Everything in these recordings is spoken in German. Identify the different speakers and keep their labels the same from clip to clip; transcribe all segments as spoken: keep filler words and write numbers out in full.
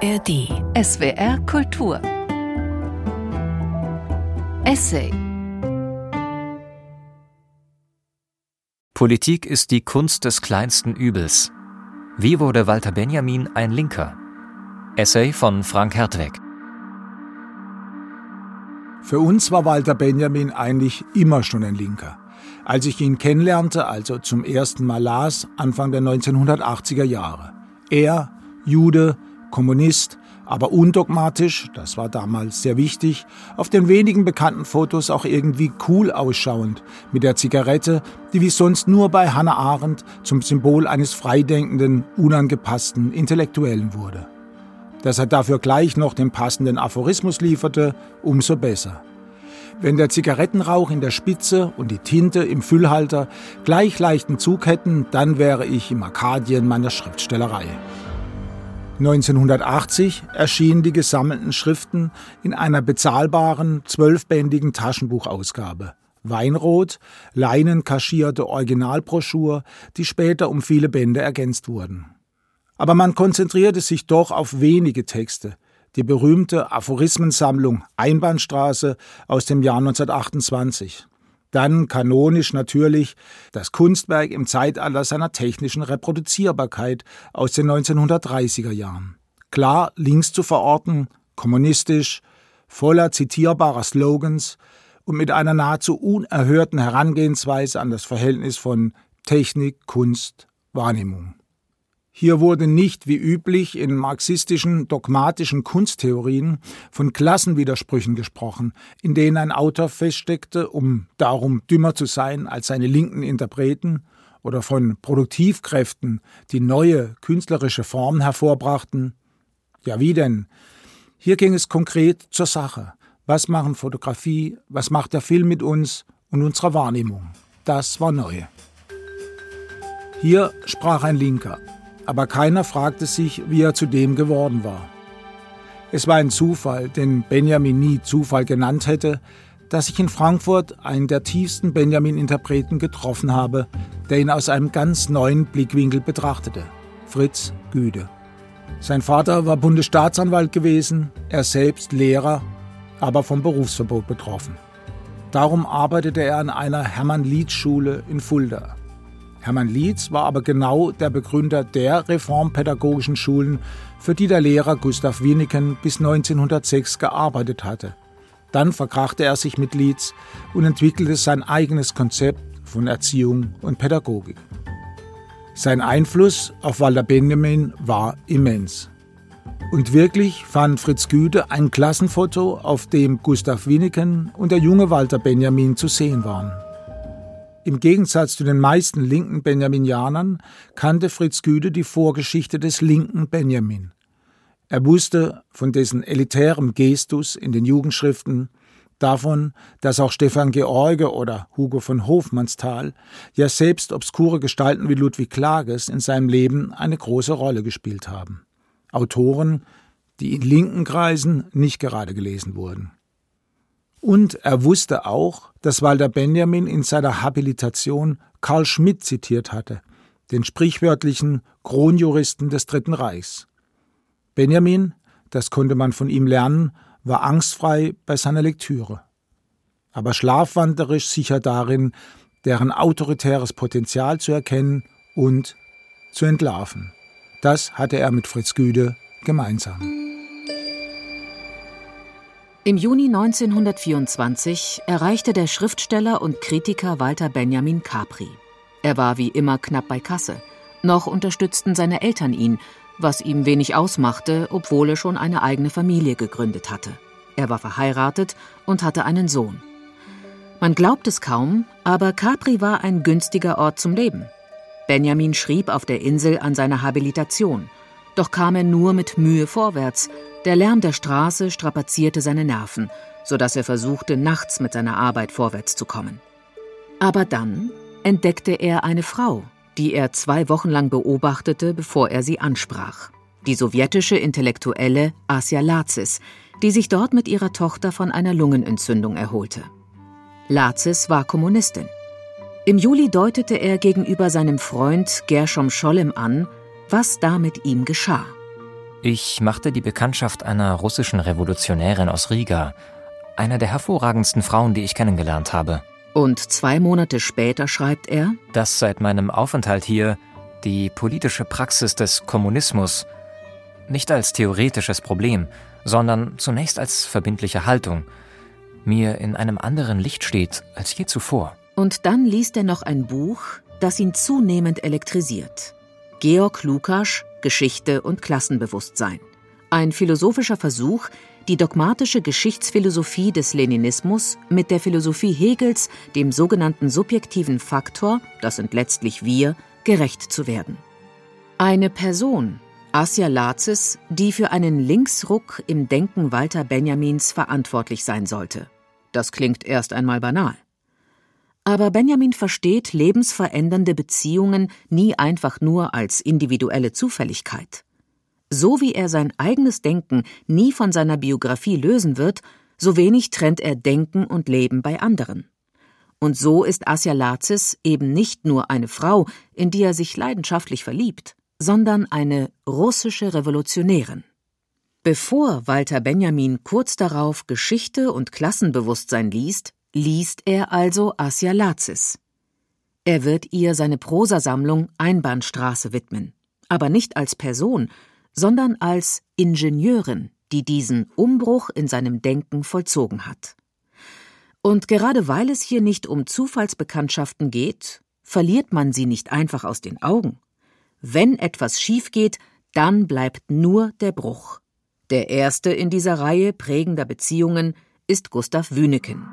Speaker 1: R D.
Speaker 2: S W R Kultur. Essay.
Speaker 3: Politik ist die Kunst des kleinsten Übels. Wie wurde Walter Benjamin ein Linker? Essay von Frank Hertweg.
Speaker 4: Für uns war Walter Benjamin eigentlich immer schon ein Linker. Als ich ihn kennenlernte, also zum ersten Mal las, Anfang der neunzehnhundertachtziger Jahre. Er, Jude, Kommunist, aber undogmatisch, das war damals sehr wichtig, auf den wenigen bekannten Fotos auch irgendwie cool ausschauend, mit der Zigarette, die wie sonst nur bei Hannah Arendt zum Symbol eines freidenkenden, unangepassten Intellektuellen wurde. Dass er dafür gleich noch den passenden Aphorismus lieferte, umso besser. Wenn der Zigarettenrauch in der Spitze und die Tinte im Füllhalter gleich leichten Zug hätten, dann wäre ich im Arkadien meiner Schriftstellerei. neunzehnhundertachtzig erschienen die gesammelten Schriften in einer bezahlbaren, zwölfbändigen Taschenbuchausgabe. Weinrot, leinenkaschierte Originalbroschur, die später um viele Bände ergänzt wurden. Aber man konzentrierte sich doch auf wenige Texte. Die berühmte Aphorismensammlung Einbahnstraße aus dem Jahr neunzehnhundertachtundzwanzig. Dann kanonisch natürlich das Kunstwerk im Zeitalter seiner technischen Reproduzierbarkeit aus den neunzehnhundertdreißiger Jahren. Klar links zu verorten, kommunistisch, voller zitierbarer Slogans und mit einer nahezu unerhörten Herangehensweise an das Verhältnis von Technik, Kunst, Wahrnehmung. Hier wurde nicht, wie üblich in marxistischen, dogmatischen Kunsttheorien, von Klassenwidersprüchen gesprochen, in denen ein Autor feststeckte, um darum dümmer zu sein als seine linken Interpreten, oder von Produktivkräften, die neue künstlerische Formen hervorbrachten. Ja, wie denn? Hier ging es konkret zur Sache. Was machen Fotografie, was macht der Film mit uns und unserer Wahrnehmung? Das war neu. Hier sprach ein Linker. Aber keiner fragte sich, wie er zu dem geworden war. Es war ein Zufall, den Benjamin nie Zufall genannt hätte, dass ich in Frankfurt einen der tiefsten Benjamin-Interpreten getroffen habe, der ihn aus einem ganz neuen Blickwinkel betrachtete: Fritz Güde. Sein Vater war Bundesstaatsanwalt gewesen, er selbst Lehrer, aber vom Berufsverbot betroffen. Darum arbeitete er an einer Hermann-Lietz-Schule in Fulda. Hermann Lietz war aber genau der Begründer der reformpädagogischen Schulen, für die der Lehrer Gustav Winiken bis neunzehnhundertsechs gearbeitet hatte. Dann verkrachte er sich mit Lietz und entwickelte sein eigenes Konzept von Erziehung und Pädagogik. Sein Einfluss auf Walter Benjamin war immens. Und wirklich fand Fritz Güde ein Klassenfoto, auf dem Gustav Winiken und der junge Walter Benjamin zu sehen waren. Im Gegensatz zu den meisten linken Benjaminianern kannte Fritz Güde die Vorgeschichte des linken Benjamin. Er wusste von dessen elitärem Gestus in den Jugendschriften, davon, dass auch Stefan George oder Hugo von Hofmannsthal, ja selbst obskure Gestalten wie Ludwig Klages in seinem Leben eine große Rolle gespielt haben. Autoren, die in linken Kreisen nicht gerade gelesen wurden. Und er wusste auch, dass Walter Benjamin in seiner Habilitation Carl Schmitt zitiert hatte, den sprichwörtlichen Kronjuristen des Dritten Reichs. Benjamin, das konnte man von ihm lernen, war angstfrei bei seiner Lektüre, aber schlafwandlerisch sicher darin, deren autoritäres Potenzial zu erkennen und zu entlarven. Das hatte er mit Fritz Güde gemeinsam.
Speaker 2: Im Juni neunzehnhundertvierundzwanzig erreichte der Schriftsteller und Kritiker Walter Benjamin Capri. Er war wie immer knapp bei Kasse. Noch unterstützten seine Eltern ihn, was ihm wenig ausmachte, obwohl er schon eine eigene Familie gegründet hatte. Er war verheiratet und hatte einen Sohn. Man glaubt es kaum, aber Capri war ein günstiger Ort zum Leben. Benjamin schrieb auf der Insel an seiner Habilitation. Doch kam er nur mit Mühe vorwärts. Der Lärm der Straße strapazierte seine Nerven, sodass er versuchte, nachts mit seiner Arbeit vorwärts zu kommen. Aber dann entdeckte er eine Frau, die er zwei Wochen lang beobachtete, bevor er sie ansprach. Die sowjetische Intellektuelle Asia Lazis, die sich dort mit ihrer Tochter von einer Lungenentzündung erholte. Lazis war Kommunistin. Im Juli deutete er gegenüber seinem Freund Gershom Scholem an, was da mit ihm geschah.
Speaker 3: Ich machte die Bekanntschaft einer russischen Revolutionärin aus Riga, einer der hervorragendsten Frauen, die ich kennengelernt habe.
Speaker 2: Und zwei Monate später schreibt er,
Speaker 3: dass seit meinem Aufenthalt hier die politische Praxis des Kommunismus nicht als theoretisches Problem, sondern zunächst als verbindliche Haltung mir in einem anderen Licht steht als je zuvor.
Speaker 2: Und dann liest er noch ein Buch, das ihn zunehmend elektrisiert. Georg Lukács, Geschichte und Klassenbewusstsein. Ein philosophischer Versuch, die dogmatische Geschichtsphilosophie des Leninismus mit der Philosophie Hegels, dem sogenannten subjektiven Faktor, das sind letztlich wir, gerecht zu werden. Eine Person, Asja Lazis, die für einen Linksruck im Denken Walter Benjamins verantwortlich sein sollte. Das klingt erst einmal banal. Aber Benjamin versteht lebensverändernde Beziehungen nie einfach nur als individuelle Zufälligkeit. So wie er sein eigenes Denken nie von seiner Biografie lösen wird, so wenig trennt er Denken und Leben bei anderen. Und so ist Asja Lazis eben nicht nur eine Frau, in die er sich leidenschaftlich verliebt, sondern eine russische Revolutionärin. Bevor Walter Benjamin kurz darauf Geschichte und Klassenbewusstsein liest, liest er also Asja Lazis. Er wird ihr seine Prosasammlung Einbahnstraße widmen, aber nicht als Person, sondern als Ingenieurin, die diesen Umbruch in seinem Denken vollzogen hat. Und gerade weil es hier nicht um Zufallsbekanntschaften geht, verliert man sie nicht einfach aus den Augen. Wenn etwas schief geht, dann bleibt nur der Bruch. Der erste in dieser Reihe prägender Beziehungen ist Gustav Wüneken.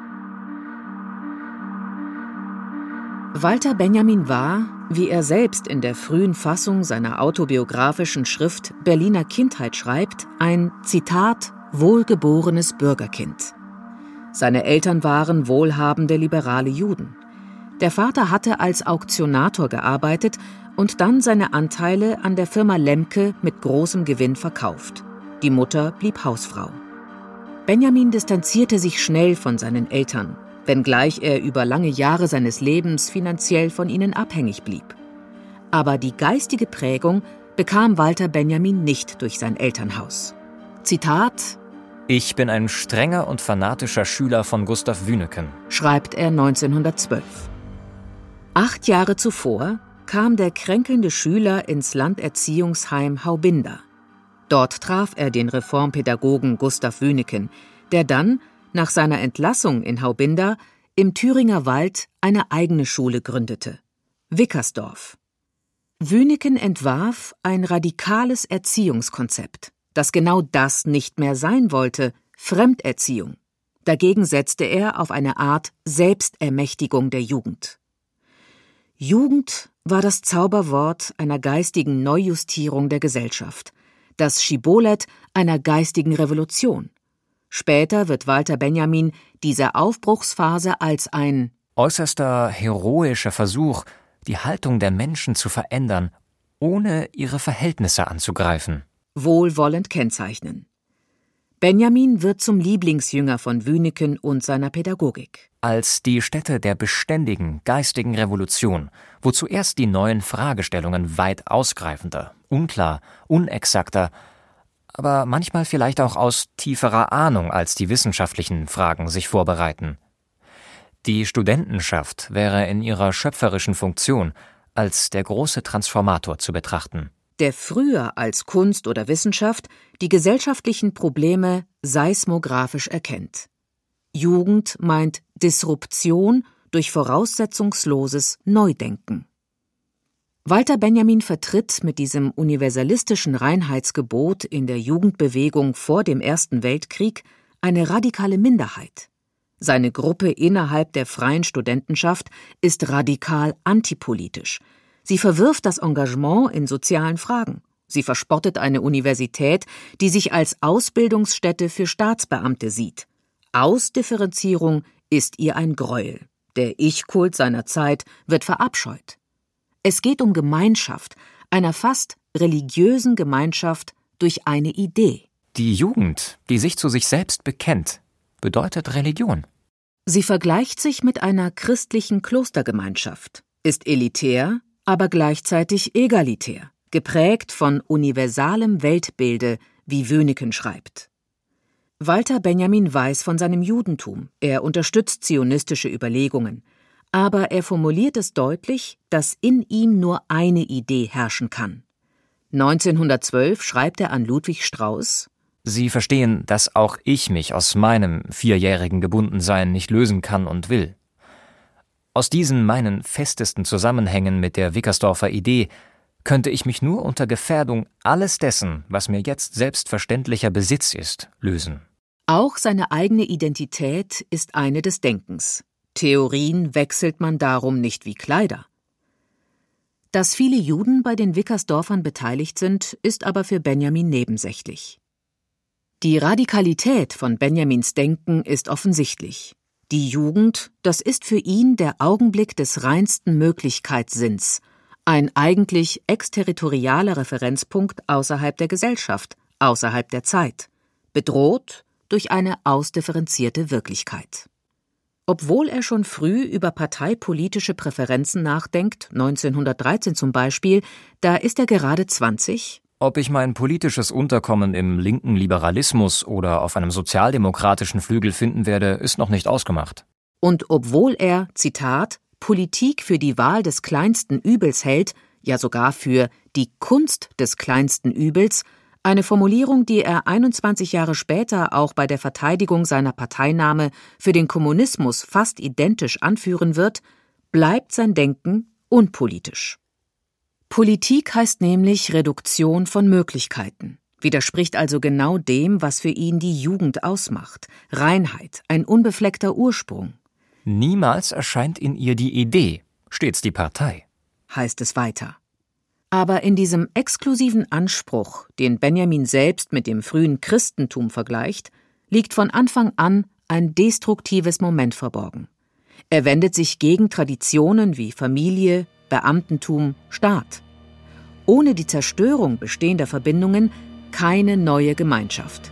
Speaker 2: Walter Benjamin war, wie er selbst in der frühen Fassung seiner autobiografischen Schrift Berliner Kindheit schreibt, ein, Zitat, wohlgeborenes Bürgerkind. Seine Eltern waren wohlhabende liberale Juden. Der Vater hatte als Auktionator gearbeitet und dann seine Anteile an der Firma Lemke mit großem Gewinn verkauft. Die Mutter blieb Hausfrau. Benjamin distanzierte sich schnell von seinen Eltern, wenngleich er über lange Jahre seines Lebens finanziell von ihnen abhängig blieb. Aber die geistige Prägung bekam Walter Benjamin nicht durch sein Elternhaus. Zitat:
Speaker 3: Ich bin ein strenger und fanatischer Schüler von Gustav Wüneken,
Speaker 2: schreibt er neunzehnhundertzwölf. Acht Jahre zuvor kam der kränkelnde Schüler ins Landerziehungsheim Haubinda. Dort traf er den Reformpädagogen Gustav Wüneken, der dann, nach seiner Entlassung in Haubinda, im Thüringer Wald eine eigene Schule gründete: Wickersdorf. Wüneken entwarf ein radikales Erziehungskonzept, das genau das nicht mehr sein wollte: Fremderziehung. Dagegen setzte er auf eine Art Selbstermächtigung der Jugend. Jugend war das Zauberwort einer geistigen Neujustierung der Gesellschaft, das Schibboleth einer geistigen Revolution. Später wird Walter Benjamin diese Aufbruchsphase als ein
Speaker 3: äußerster heroischer Versuch, die Haltung der Menschen zu verändern, ohne ihre Verhältnisse anzugreifen,
Speaker 2: wohlwollend kennzeichnen. Benjamin wird zum Lieblingsjünger von Wüneken und seiner Pädagogik.
Speaker 3: Als die Stätte der beständigen geistigen Revolution, wo zuerst die neuen Fragestellungen weit ausgreifender, unklar, unexakter, aber manchmal vielleicht auch aus tieferer Ahnung als die wissenschaftlichen Fragen sich vorbereiten. Die Studentenschaft wäre in ihrer schöpferischen Funktion als der große Transformator zu betrachten,
Speaker 2: der früher als Kunst oder Wissenschaft die gesellschaftlichen Probleme seismographisch erkennt. Jugend meint Disruption durch voraussetzungsloses Neudenken. Walter Benjamin vertritt mit diesem universalistischen Reinheitsgebot in der Jugendbewegung vor dem Ersten Weltkrieg eine radikale Minderheit. Seine Gruppe innerhalb der freien Studentenschaft ist radikal antipolitisch. Sie verwirft das Engagement in sozialen Fragen. Sie verspottet eine Universität, die sich als Ausbildungsstätte für Staatsbeamte sieht. Ausdifferenzierung ist ihr ein Gräuel. Der Ich-Kult seiner Zeit wird verabscheut. Es geht um Gemeinschaft, einer fast religiösen Gemeinschaft durch eine Idee.
Speaker 3: Die Jugend, die sich zu sich selbst bekennt, bedeutet Religion.
Speaker 2: Sie vergleicht sich mit einer christlichen Klostergemeinschaft, ist elitär, aber gleichzeitig egalitär, geprägt von universalem Weltbilde, wie Wöneken schreibt. Walter Benjamin weiß von seinem Judentum, er unterstützt zionistische Überlegungen, aber er formuliert es deutlich, dass in ihm nur eine Idee herrschen kann. neunzehnhundertzwölf schreibt er an Ludwig Strauß:
Speaker 3: Sie verstehen, dass auch ich mich aus meinem vierjährigen Gebundensein nicht lösen kann und will. Aus diesen meinen festesten Zusammenhängen mit der Wickersdorfer Idee könnte ich mich nur unter Gefährdung alles dessen, was mir jetzt selbstverständlicher Besitz ist, lösen.
Speaker 2: Auch seine eigene Identität ist eine des Denkens. Theorien wechselt man darum nicht wie Kleider. Dass viele Juden bei den Wickersdorfern beteiligt sind, ist aber für Benjamin nebensächlich. Die Radikalität von Benjamins Denken ist offensichtlich. Die Jugend, das ist für ihn der Augenblick des reinsten Möglichkeitssinns, ein eigentlich exterritorialer Referenzpunkt außerhalb der Gesellschaft, außerhalb der Zeit, bedroht durch eine ausdifferenzierte Wirklichkeit. Obwohl er schon früh über parteipolitische Präferenzen nachdenkt, neunzehnhundertdreizehn zum Beispiel, da ist er gerade zwanzig.
Speaker 3: Ob ich mein politisches Unterkommen im linken Liberalismus oder auf einem sozialdemokratischen Flügel finden werde, ist noch nicht ausgemacht.
Speaker 2: Und obwohl er, Zitat, Politik für die Wahl des kleinsten Übels hält, ja sogar für die Kunst des kleinsten Übels, eine Formulierung, die er einundzwanzig Jahre später auch bei der Verteidigung seiner Parteinahme für den Kommunismus fast identisch anführen wird, bleibt sein Denken unpolitisch. Politik heißt nämlich Reduktion von Möglichkeiten, widerspricht also genau dem, was für ihn die Jugend ausmacht, Reinheit, ein unbefleckter Ursprung.
Speaker 3: Niemals erscheint in ihr die Idee, stets die Partei,
Speaker 2: heißt es weiter. Aber in diesem exklusiven Anspruch, den Benjamin selbst mit dem frühen Christentum vergleicht, liegt von Anfang an ein destruktives Moment verborgen. Er wendet sich gegen Traditionen wie Familie, Beamtentum, Staat. Ohne die Zerstörung bestehender Verbindungen keine neue Gemeinschaft.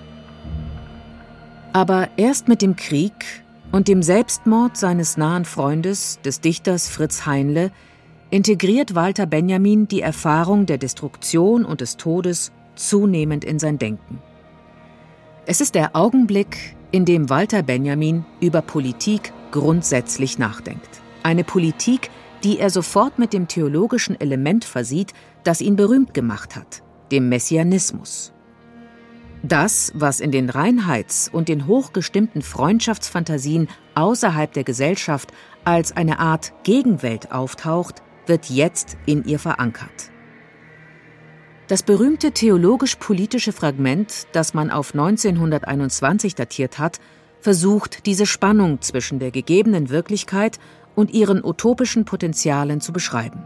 Speaker 2: Aber erst mit dem Krieg und dem Selbstmord seines nahen Freundes, des Dichters Fritz Heinle, integriert Walter Benjamin die Erfahrung der Destruktion und des Todes zunehmend in sein Denken. Es ist der Augenblick, in dem Walter Benjamin über Politik grundsätzlich nachdenkt. Eine Politik, die er sofort mit dem theologischen Element versieht, das ihn berühmt gemacht hat, dem Messianismus. Das, was in den Reinheits- und den hochgestimmten Freundschaftsfantasien außerhalb der Gesellschaft als eine Art Gegenwelt auftaucht, wird jetzt in ihr verankert. Das berühmte theologisch-politische Fragment, das man auf neunzehnhunderteinundzwanzig datiert hat, versucht, diese Spannung zwischen der gegebenen Wirklichkeit und ihren utopischen Potenzialen zu beschreiben.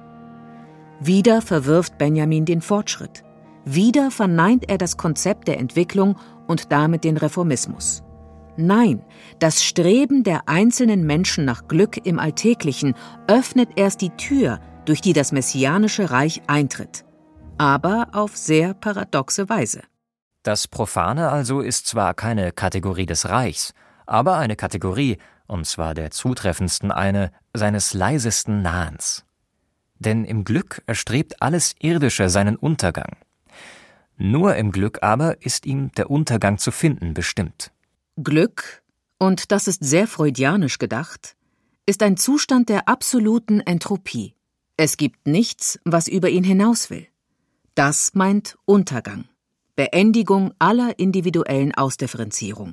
Speaker 2: Wieder verwirft Benjamin den Fortschritt. Wieder verneint er das Konzept der Entwicklung und damit den Reformismus. Nein, das Streben der einzelnen Menschen nach Glück im Alltäglichen öffnet erst die Tür, durch die das messianische Reich eintritt. Aber auf sehr paradoxe Weise.
Speaker 3: Das Profane also ist zwar keine Kategorie des Reichs, aber eine Kategorie, und zwar der zutreffendsten eine, seines leisesten Nahens. Denn im Glück erstrebt alles Irdische seinen Untergang. Nur im Glück aber ist ihm der Untergang zu finden bestimmt.
Speaker 2: Glück, und das ist sehr freudianisch gedacht, ist ein Zustand der absoluten Entropie. Es gibt nichts, was über ihn hinaus will. Das meint Untergang, Beendigung aller individuellen Ausdifferenzierung.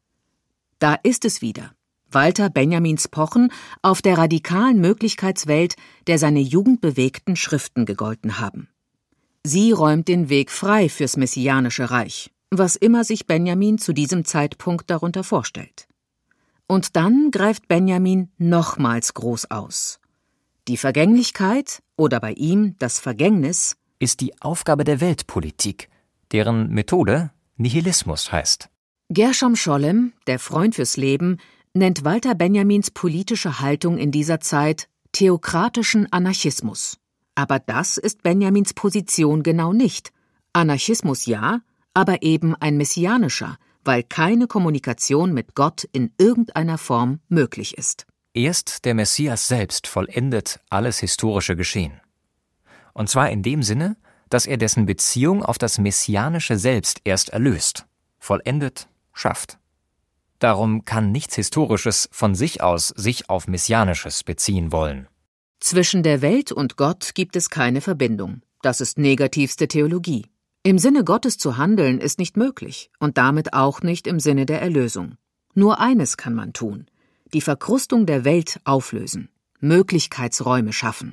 Speaker 2: Da ist es wieder, Walter Benjamins Pochen auf der radikalen Möglichkeitswelt, der seine jugendbewegten Schriften gegolten haben. Sie räumt den Weg frei fürs messianische Reich, was immer sich Benjamin zu diesem Zeitpunkt darunter vorstellt. Und dann greift Benjamin nochmals groß aus. Die Vergänglichkeit, oder bei ihm das Vergängnis,
Speaker 3: ist die Aufgabe der Weltpolitik, deren Methode Nihilismus heißt.
Speaker 2: Gershom Scholem, der Freund fürs Leben, nennt Walter Benjamins politische Haltung in dieser Zeit theokratischen Anarchismus. Aber das ist Benjamins Position genau nicht. Anarchismus ja, aber eben ein messianischer, weil keine Kommunikation mit Gott in irgendeiner Form möglich ist.
Speaker 3: Erst der Messias selbst vollendet alles historische Geschehen. Und zwar in dem Sinne, dass er dessen Beziehung auf das messianische Selbst erst erlöst, vollendet, schafft. Darum kann nichts Historisches von sich aus sich auf Messianisches beziehen wollen.
Speaker 2: Zwischen der Welt und Gott gibt es keine Verbindung. Das ist negativste Theologie. Im Sinne Gottes zu handeln ist nicht möglich und damit auch nicht im Sinne der Erlösung. Nur eines kann man tun: die Verkrustung der Welt auflösen, Möglichkeitsräume schaffen.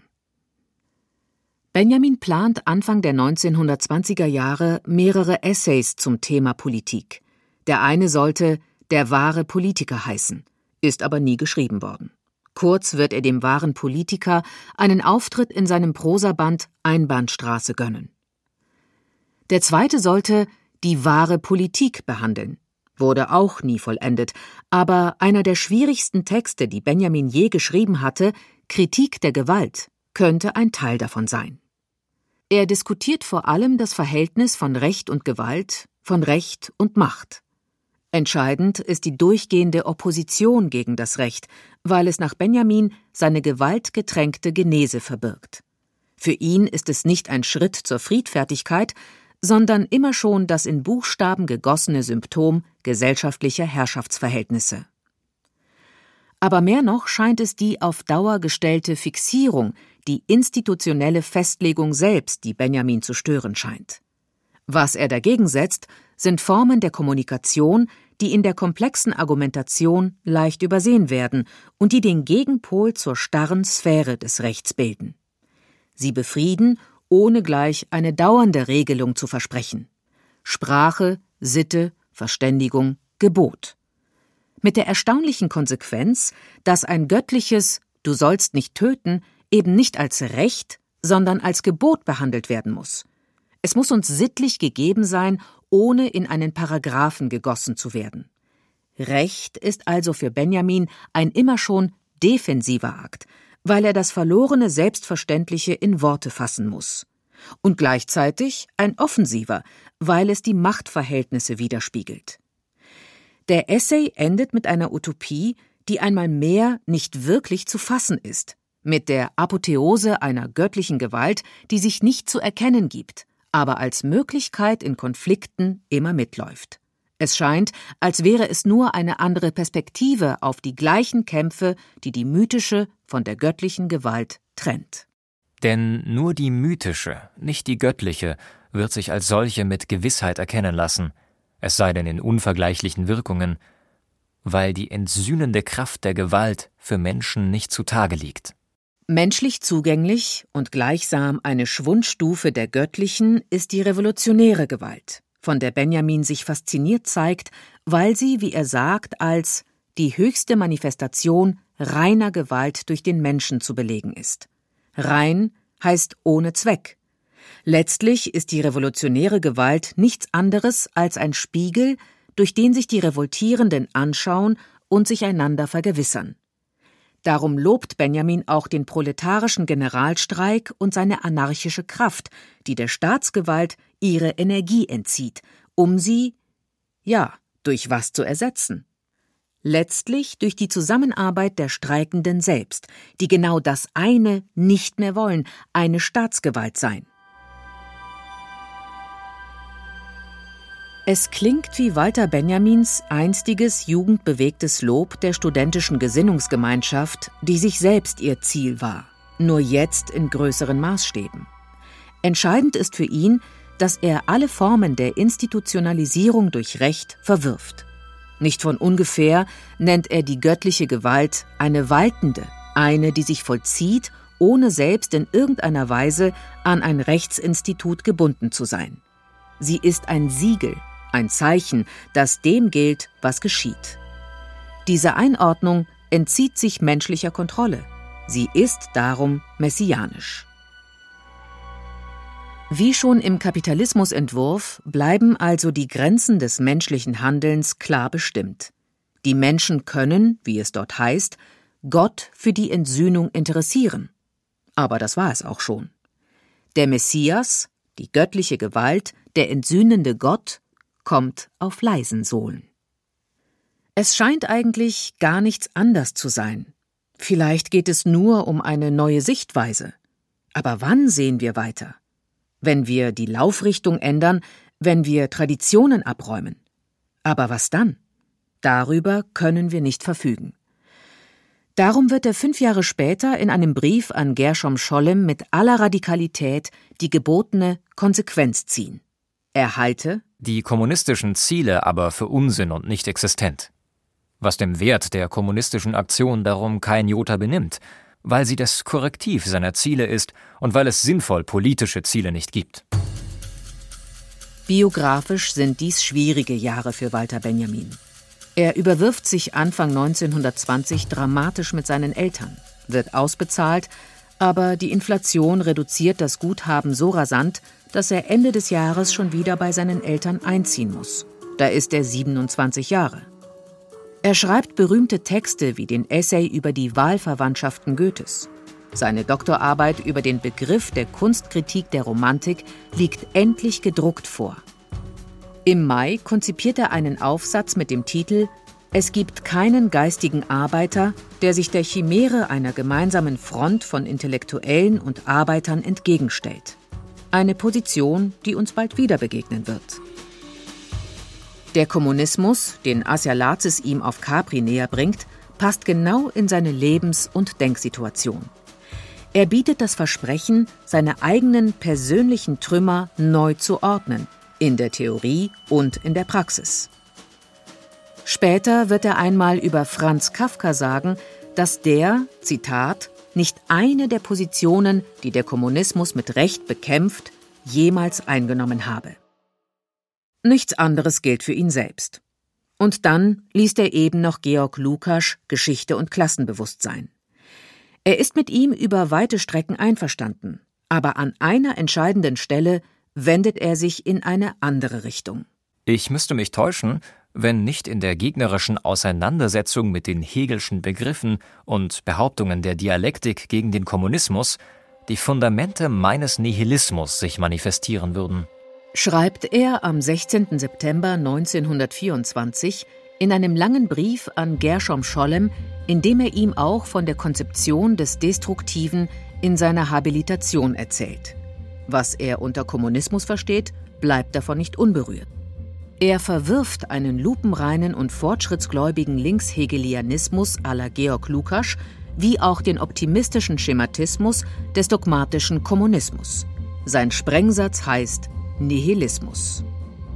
Speaker 2: Benjamin plant Anfang der neunzehnhundertzwanziger Jahre mehrere Essays zum Thema Politik. Der eine sollte »Der wahre Politiker« heißen, ist aber nie geschrieben worden. Kurz wird er dem wahren Politiker einen Auftritt in seinem Prosaband »Einbahnstraße« gönnen. Der zweite sollte »Die wahre Politik« behandeln, wurde auch nie vollendet, aber einer der schwierigsten Texte, die Benjamin je geschrieben hatte, »Kritik der Gewalt«, könnte ein Teil davon sein. Er diskutiert vor allem das Verhältnis von Recht und Gewalt, von Recht und Macht. Entscheidend ist die durchgehende Opposition gegen das Recht, weil es nach Benjamin seine gewaltgetränkte Genese verbirgt. Für ihn ist es nicht ein Schritt zur Friedfertigkeit, sondern immer schon das in Buchstaben gegossene Symptom gesellschaftlicher Herrschaftsverhältnisse. Aber mehr noch scheint es die auf Dauer gestellte Fixierung, die institutionelle Festlegung selbst, die Benjamin zu stören scheint. Was er dagegen setzt, sind Formen der Kommunikation, die in der komplexen Argumentation leicht übersehen werden und die den Gegenpol zur starren Sphäre des Rechts bilden. Sie befrieden, ohne gleich eine dauernde Regelung zu versprechen. Sprache, Sitte, Verständigung, Gebot. Mit der erstaunlichen Konsequenz, dass ein göttliches »Du sollst nicht töten« eben nicht als Recht, sondern als Gebot behandelt werden muss. Es muss uns sittlich gegeben sein, ohne in einen Paragraphen gegossen zu werden. Recht ist also für Benjamin ein immer schon defensiver Akt, weil er das verlorene Selbstverständliche in Worte fassen muss. Und gleichzeitig ein offensiver, weil es die Machtverhältnisse widerspiegelt. Der Essay endet mit einer Utopie, die einmal mehr nicht wirklich zu fassen ist, mit der Apotheose einer göttlichen Gewalt, die sich nicht zu erkennen gibt, aber als Möglichkeit in Konflikten immer mitläuft. Es scheint, als wäre es nur eine andere Perspektive auf die gleichen Kämpfe, die die mythische von der göttlichen Gewalt trennt.
Speaker 3: Denn nur die mythische, nicht die göttliche, wird sich als solche mit Gewissheit erkennen lassen, es sei denn in unvergleichlichen Wirkungen, weil die entsühnende Kraft der Gewalt für Menschen nicht zutage liegt.
Speaker 2: Menschlich zugänglich und gleichsam eine Schwundstufe der göttlichen ist die revolutionäre Gewalt, von der Benjamin sich fasziniert zeigt, weil sie, wie er sagt, als die höchste Manifestation reiner Gewalt durch den Menschen zu belegen ist. Rein heißt ohne Zweck. Letztlich ist die revolutionäre Gewalt nichts anderes als ein Spiegel, durch den sich die Revoltierenden anschauen und sich einander vergewissern. Darum lobt Benjamin auch den proletarischen Generalstreik und seine anarchische Kraft, die der Staatsgewalt ihre Energie entzieht, um sie, ja, durch was zu ersetzen? Letztlich durch die Zusammenarbeit der Streikenden selbst, die genau das eine nicht mehr wollen, eine Staatsgewalt sein. Es klingt wie Walter Benjamins einstiges jugendbewegtes Lob der studentischen Gesinnungsgemeinschaft, die sich selbst ihr Ziel war, nur jetzt in größeren Maßstäben. Entscheidend ist für ihn, dass er alle Formen der Institutionalisierung durch Recht verwirft. Nicht von ungefähr nennt er die göttliche Gewalt eine waltende, eine, die sich vollzieht, ohne selbst in irgendeiner Weise an ein Rechtsinstitut gebunden zu sein. Sie ist ein Siegel, ein Zeichen, das dem gilt, was geschieht. Diese Einordnung entzieht sich menschlicher Kontrolle. Sie ist darum messianisch. Wie schon im Kapitalismusentwurf bleiben also die Grenzen des menschlichen Handelns klar bestimmt. Die Menschen können, wie es dort heißt, Gott für die Entsühnung interessieren. Aber das war es auch schon. Der Messias, die göttliche Gewalt, der entsühnende Gott, kommt auf leisen Sohlen. Es scheint eigentlich gar nichts anders zu sein. Vielleicht geht es nur um eine neue Sichtweise. Aber wann sehen wir weiter? wenn wir die Laufrichtung ändern, wenn wir Traditionen abräumen. Aber was dann? Darüber können wir nicht verfügen. Darum wird er fünf Jahre später in einem Brief an Gershom Scholem mit aller Radikalität die gebotene Konsequenz ziehen. Er halte
Speaker 3: die kommunistischen Ziele aber für Unsinn und nicht existent. Was dem Wert der kommunistischen Aktion darum kein Jota benimmt, weil sie das Korrektiv seiner Ziele ist und weil es sinnvoll politische Ziele nicht gibt.
Speaker 2: Biografisch sind dies schwierige Jahre für Walter Benjamin. Er überwirft sich Anfang neunzehnhundertzwanzig dramatisch mit seinen Eltern, wird ausbezahlt, aber die Inflation reduziert das Guthaben so rasant, dass er Ende des Jahres schon wieder bei seinen Eltern einziehen muss. Da ist er siebenundzwanzig Jahre. Er schreibt berühmte Texte wie den Essay über die Wahlverwandtschaften Goethes. Seine Doktorarbeit über den Begriff der Kunstkritik der Romantik liegt endlich gedruckt vor. Im Mai konzipiert er einen Aufsatz mit dem Titel »Es gibt keinen geistigen Arbeiter, der sich der Chimäre einer gemeinsamen Front von Intellektuellen und Arbeitern entgegenstellt«. Eine Position, die uns bald wieder begegnen wird. Der Kommunismus, den Asialatsis ihm auf Capri näher bringt, passt genau in seine Lebens- und Denksituation. Er bietet das Versprechen, seine eigenen persönlichen Trümmer neu zu ordnen, in der Theorie und in der Praxis. Später wird er einmal über Franz Kafka sagen, dass der, Zitat, nicht eine der Positionen, die der Kommunismus mit Recht bekämpft, jemals eingenommen habe. Nichts anderes gilt für ihn selbst. Und dann liest er eben noch Georg Lukács Geschichte und Klassenbewusstsein. Er ist mit ihm über weite Strecken einverstanden, aber an einer entscheidenden Stelle wendet er sich in eine andere Richtung.
Speaker 3: Ich müsste mich täuschen, wenn nicht in der gegnerischen Auseinandersetzung mit den Hegelschen Begriffen und Behauptungen der Dialektik gegen den Kommunismus die Fundamente meines Nihilismus sich manifestieren würden.
Speaker 2: Schreibt er am sechzehnten September neunzehnhundertvierundzwanzig in einem langen Brief an Gershom Scholem, in dem er ihm auch von der Konzeption des Destruktiven in seiner Habilitation erzählt. Was er unter Kommunismus versteht, bleibt davon nicht unberührt. Er verwirft einen lupenreinen und fortschrittsgläubigen Linkshegelianismus à la Georg Lukács, wie auch den optimistischen Schematismus des dogmatischen Kommunismus. Sein Sprengsatz heißt Nihilismus.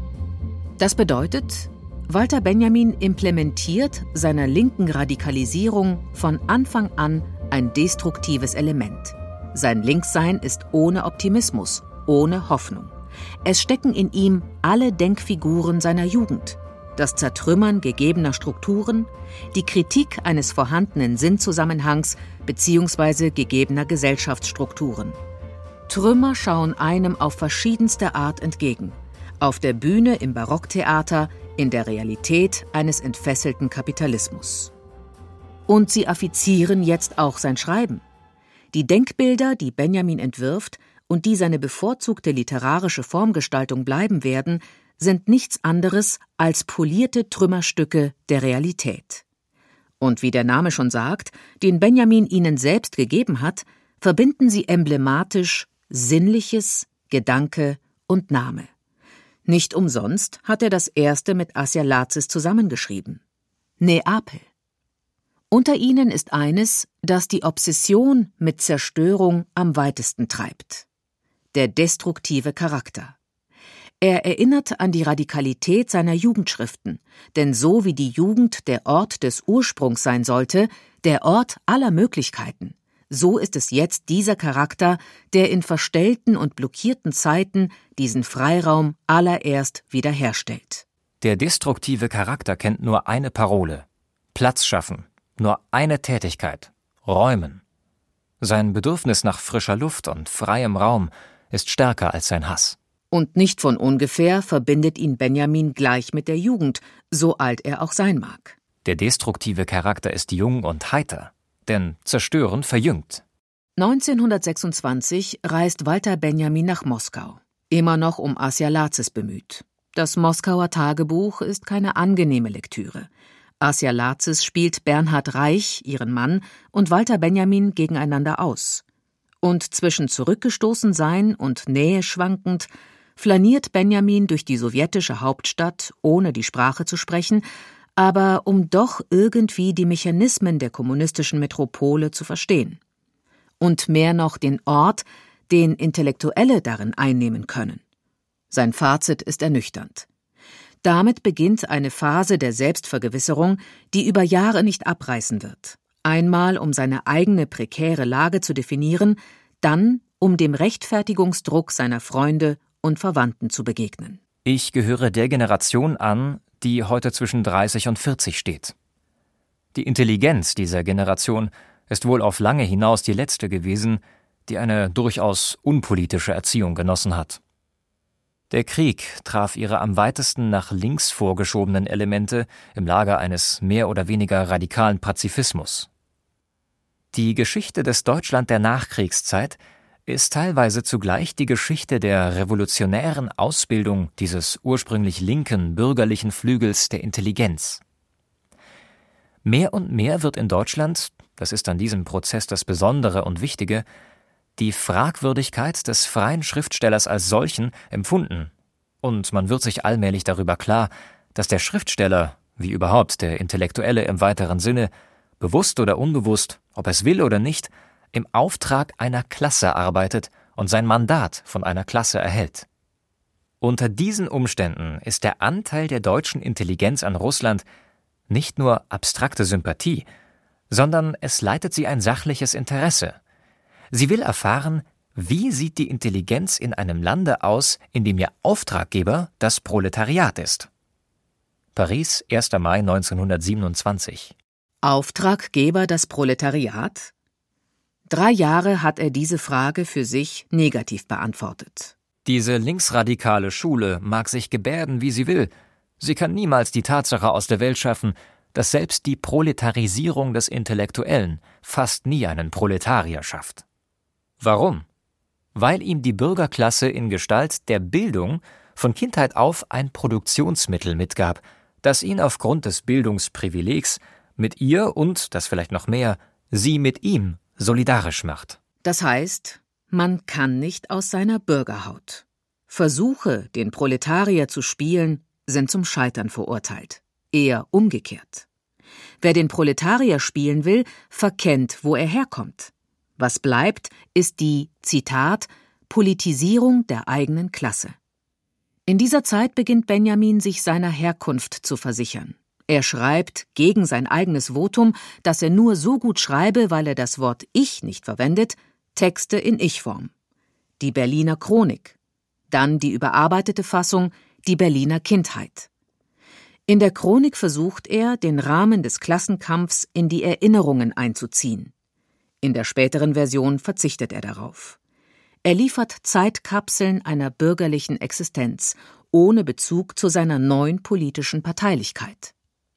Speaker 2: Das bedeutet, Walter Benjamin implementiert seiner linken Radikalisierung von Anfang an ein destruktives Element. Sein Linkssein ist ohne Optimismus, ohne Hoffnung. Es stecken in ihm alle Denkfiguren seiner Jugend. Das Zertrümmern gegebener Strukturen, die Kritik eines vorhandenen Sinnzusammenhangs bzw. gegebener Gesellschaftsstrukturen. Trümmer schauen einem auf verschiedenste Art entgegen. Auf der Bühne im Barocktheater, in der Realität eines entfesselten Kapitalismus. Und sie affizieren jetzt auch sein Schreiben. Die Denkbilder, die Benjamin entwirft und die seine bevorzugte literarische Formgestaltung bleiben werden, sind nichts anderes als polierte Trümmerstücke der Realität. Und wie der Name schon sagt, den Benjamin ihnen selbst gegeben hat, verbinden sie emblematisch Sinnliches, Gedanke und Name. Nicht umsonst hat er das erste mit Asialatsis zusammengeschrieben. Neapel. Unter ihnen ist eines, das die Obsession mit Zerstörung am weitesten treibt. Der destruktive Charakter. Er erinnert an die Radikalität seiner Jugendschriften, denn so wie die Jugend der Ort des Ursprungs sein sollte, der Ort aller Möglichkeiten, so ist es jetzt dieser Charakter, der in verstellten und blockierten Zeiten diesen Freiraum allererst wiederherstellt.
Speaker 3: Der destruktive Charakter kennt nur eine Parole: Platz schaffen, nur eine Tätigkeit: Räumen. Sein Bedürfnis nach frischer Luft und freiem Raum ist stärker als sein Hass.
Speaker 2: Und nicht von ungefähr verbindet ihn Benjamin gleich mit der Jugend, so alt er auch sein mag.
Speaker 3: Der destruktive Charakter ist jung und heiter, denn Zerstören verjüngt.
Speaker 2: neunzehnhundertsechsundzwanzig reist Walter Benjamin nach Moskau, immer noch um Asialatsis bemüht. Das Moskauer Tagebuch ist keine angenehme Lektüre. Asialatsis spielt Bernhard Reich, ihren Mann, und Walter Benjamin gegeneinander aus. Und zwischen Zurückgestoßensein und Nähe schwankend, flaniert Benjamin durch die sowjetische Hauptstadt, ohne die Sprache zu sprechen, aber um doch irgendwie die Mechanismen der kommunistischen Metropole zu verstehen. Und mehr noch den Ort, den Intellektuelle darin einnehmen können. Sein Fazit ist ernüchternd. Damit beginnt eine Phase der Selbstvergewisserung, die über Jahre nicht abreißen wird. Einmal, um seine eigene prekäre Lage zu definieren, dann, um dem Rechtfertigungsdruck seiner Freunde und Verwandten zu begegnen.
Speaker 3: Ich gehöre der Generation an, die heute zwischen dreißig und vierzig steht. Die Intelligenz dieser Generation ist wohl auf lange hinaus die letzte gewesen, die eine durchaus unpolitische Erziehung genossen hat. Der Krieg traf ihre am weitesten nach links vorgeschobenen Elemente im Lager eines mehr oder weniger radikalen Pazifismus. Die Geschichte des Deutschland der Nachkriegszeit ist teilweise zugleich die Geschichte der revolutionären Ausbildung dieses ursprünglich linken bürgerlichen Flügels der Intelligenz. Mehr und mehr wird in Deutschland, das ist an diesem Prozess das Besondere und Wichtige, die Fragwürdigkeit des freien Schriftstellers als solchen empfunden, und man wird sich allmählich darüber klar, dass der Schriftsteller, wie überhaupt der Intellektuelle im weiteren Sinne, bewusst oder unbewusst, ob es will oder nicht, im Auftrag einer Klasse arbeitet und sein Mandat von einer Klasse erhält. Unter diesen Umständen ist der Anteil der deutschen Intelligenz an Russland nicht nur abstrakte Sympathie, sondern es leitet sie ein sachliches Interesse. Sie will erfahren, wie sieht die Intelligenz in einem Lande aus, in dem ihr Auftraggeber das Proletariat ist. Paris, erster Mai neunzehnhundertsiebenundzwanzig.
Speaker 2: Auftraggeber das Proletariat? Drei Jahre hat er diese Frage für sich negativ beantwortet.
Speaker 3: Diese linksradikale Schule mag sich gebärden, wie sie will. Sie kann niemals die Tatsache aus der Welt schaffen, dass selbst die Proletarisierung des Intellektuellen fast nie einen Proletarier schafft. Warum? Weil ihm die Bürgerklasse in Gestalt der Bildung von Kindheit auf ein Produktionsmittel mitgab, das ihn aufgrund des Bildungsprivilegs mit ihr und, das vielleicht noch mehr, sie mit ihm solidarisch macht.
Speaker 2: Das heißt, man kann nicht aus seiner Bürgerhaut. Versuche, den Proletarier zu spielen, sind zum Scheitern verurteilt. Eher umgekehrt. Wer den Proletarier spielen will, verkennt, wo er herkommt. Was bleibt, ist die, Zitat, Politisierung der eigenen Klasse. In dieser Zeit beginnt Benjamin, sich seiner Herkunft zu versichern. Er schreibt, gegen sein eigenes Votum, dass er nur so gut schreibe, weil er das Wort Ich nicht verwendet, Texte in Ich-Form. Die Berliner Chronik. Dann die überarbeitete Fassung, die Berliner Kindheit. In der Chronik versucht er, den Rahmen des Klassenkampfs in die Erinnerungen einzuziehen. In der späteren Version verzichtet er darauf. Er liefert Zeitkapseln einer bürgerlichen Existenz, ohne Bezug zu seiner neuen politischen Parteilichkeit.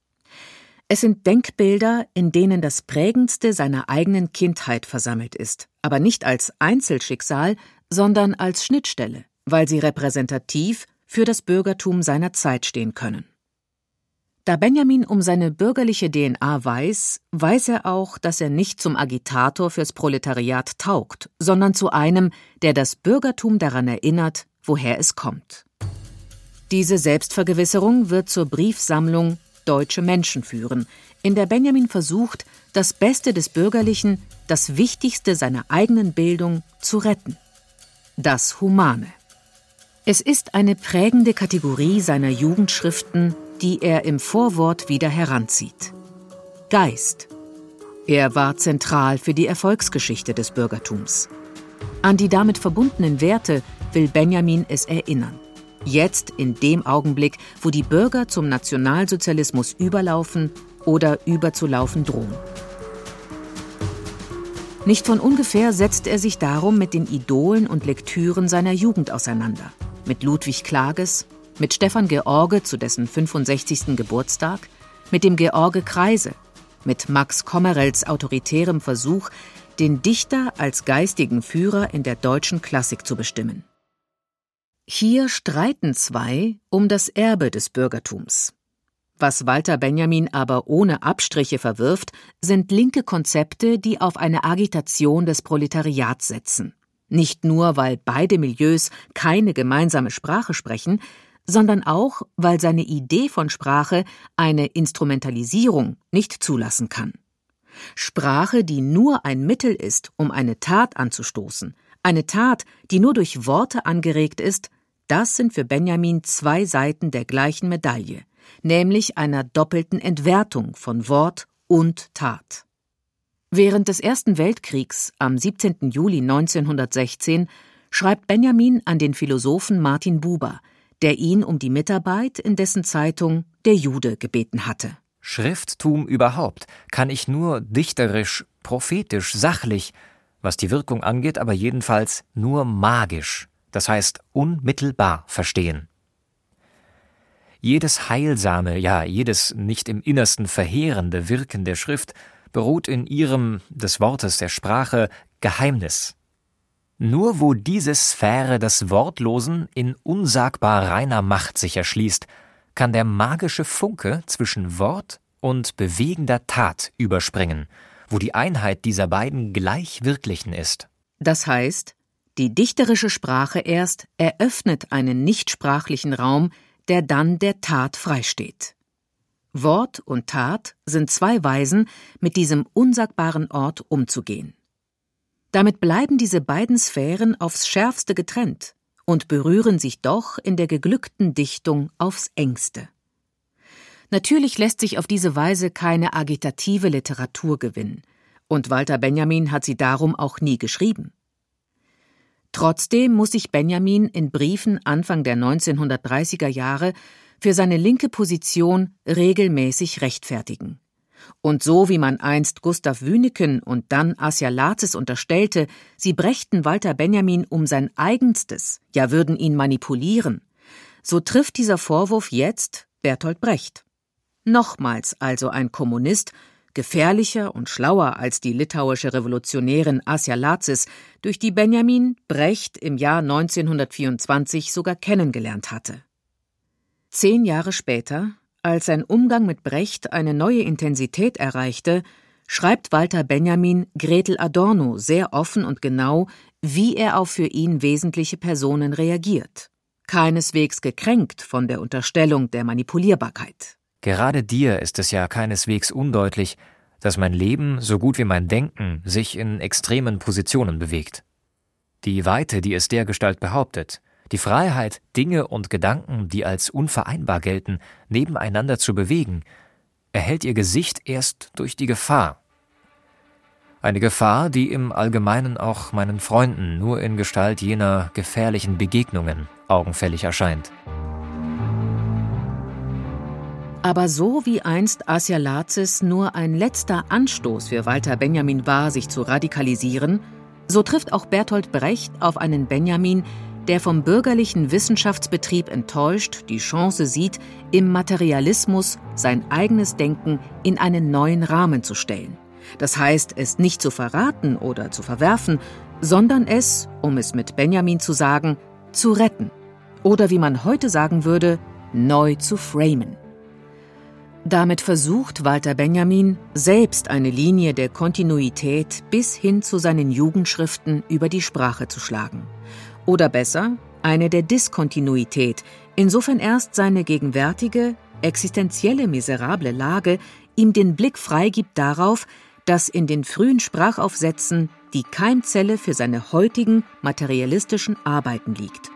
Speaker 2: Es sind Denkbilder, in denen das Prägendste seiner eigenen Kindheit versammelt ist, aber nicht als Einzelschicksal, sondern als Schnittstelle, weil sie repräsentativ für das Bürgertum seiner Zeit stehen können. Da Benjamin um seine bürgerliche D N A weiß, weiß er auch, dass er nicht zum Agitator fürs Proletariat taugt, sondern zu einem, der das Bürgertum daran erinnert, woher es kommt. Diese Selbstvergewisserung wird zur Briefsammlung Deutsche Menschen führen, in der Benjamin versucht, das Beste des Bürgerlichen, das Wichtigste seiner eigenen Bildung zu retten. Das Humane. Es ist eine prägende Kategorie seiner Jugendschriften, die er im Vorwort wieder heranzieht. Geist. Er war zentral für die Erfolgsgeschichte des Bürgertums. An die damit verbundenen Werte will Benjamin es erinnern. Jetzt in dem Augenblick, wo die Bürger zum Nationalsozialismus überlaufen oder überzulaufen drohen. Nicht von ungefähr setzt er sich darum mit den Idolen und Lektüren seiner Jugend auseinander. Mit Ludwig Klages, mit Stefan George zu dessen fünfundsechzigsten Geburtstag, mit dem George Kreise, mit Max Kommerels autoritärem Versuch, den Dichter als geistigen Führer in der deutschen Klassik zu bestimmen. Hier streiten zwei um das Erbe des Bürgertums. Was Walter Benjamin aber ohne Abstriche verwirft, sind linke Konzepte, die auf eine Agitation des Proletariats setzen. Nicht nur, weil beide Milieus keine gemeinsame Sprache sprechen, sondern auch, weil seine Idee von Sprache eine Instrumentalisierung nicht zulassen kann. Sprache, die nur ein Mittel ist, um eine Tat anzustoßen, eine Tat, die nur durch Worte angeregt ist, das sind für Benjamin zwei Seiten der gleichen Medaille, nämlich einer doppelten Entwertung von Wort und Tat. Während des Ersten Weltkriegs am siebzehnten Juli neunzehnhundertsechzehn schreibt Benjamin an den Philosophen Martin Buber, der ihn um die Mitarbeit in dessen Zeitung Der Jude gebeten hatte.
Speaker 3: Schrifttum überhaupt kann ich nur dichterisch, prophetisch, sachlich, was die Wirkung angeht, aber jedenfalls nur magisch, das heißt unmittelbar verstehen. Jedes heilsame, ja jedes nicht im Innersten verheerende Wirken der Schrift beruht in ihrem, des Wortes der Sprache, Geheimnis. Nur wo diese Sphäre des Wortlosen in unsagbar reiner Macht sich erschließt, kann der magische Funke zwischen Wort und bewegender Tat überspringen, wo die Einheit dieser beiden gleich wirklichen ist.
Speaker 2: Das heißt, die dichterische Sprache erst eröffnet einen nichtsprachlichen Raum, der dann der Tat freisteht. Wort und Tat sind zwei Weisen, mit diesem unsagbaren Ort umzugehen. Damit bleiben diese beiden Sphären aufs Schärfste getrennt und berühren sich doch in der geglückten Dichtung aufs Engste. Natürlich lässt sich auf diese Weise keine agitative Literatur gewinnen, und Walter Benjamin hat sie darum auch nie geschrieben. Trotzdem muss sich Benjamin in Briefen Anfang der neunzehnhundertdreißiger Jahre für seine linke Position regelmäßig rechtfertigen. Und so wie man einst Gustav Wyneken und dann Asialatzes unterstellte, sie brächten Walter Benjamin um sein Eigenstes, ja würden ihn manipulieren, so trifft dieser Vorwurf jetzt Bertolt Brecht. Nochmals also ein Kommunist, gefährlicher und schlauer als die litauische Revolutionärin Asialatzes, durch die Benjamin Brecht im Jahr neunzehnhundertvierundzwanzig sogar kennengelernt hatte. Zehn Jahre später, als sein Umgang mit Brecht eine neue Intensität erreichte, schreibt Walter Benjamin Gretel Adorno sehr offen und genau, wie er auf für ihn wesentliche Personen reagiert. Keineswegs gekränkt von der Unterstellung der Manipulierbarkeit.
Speaker 3: Gerade dir ist es ja keineswegs undeutlich, dass mein Leben, so gut wie mein Denken, sich in extremen Positionen bewegt. Die Weite, die es dergestalt behauptet, die Freiheit, Dinge und Gedanken, die als unvereinbar gelten, nebeneinander zu bewegen, erhält ihr Gesicht erst durch die Gefahr. Eine Gefahr, die im Allgemeinen auch meinen Freunden nur in Gestalt jener gefährlichen Begegnungen augenfällig erscheint.
Speaker 2: Aber so wie einst Asialatzes nur ein letzter Anstoß für Walter Benjamin war, sich zu radikalisieren, so trifft auch Bertolt Brecht auf einen Benjamin, der vom bürgerlichen Wissenschaftsbetrieb enttäuscht die Chance sieht, im Materialismus sein eigenes Denken in einen neuen Rahmen zu stellen. Das heißt, es nicht zu verraten oder zu verwerfen, sondern es, um es mit Benjamin zu sagen, zu retten. Oder wie man heute sagen würde, neu zu framen. Damit versucht Walter Benjamin, selbst eine Linie der Kontinuität bis hin zu seinen Jugendschriften über die Sprache zu schlagen. Oder besser, eine der Diskontinuität, insofern erst seine gegenwärtige, existenzielle miserable Lage ihm den Blick freigibt darauf, dass in den frühen Sprachaufsätzen die Keimzelle für seine heutigen materialistischen Arbeiten liegt.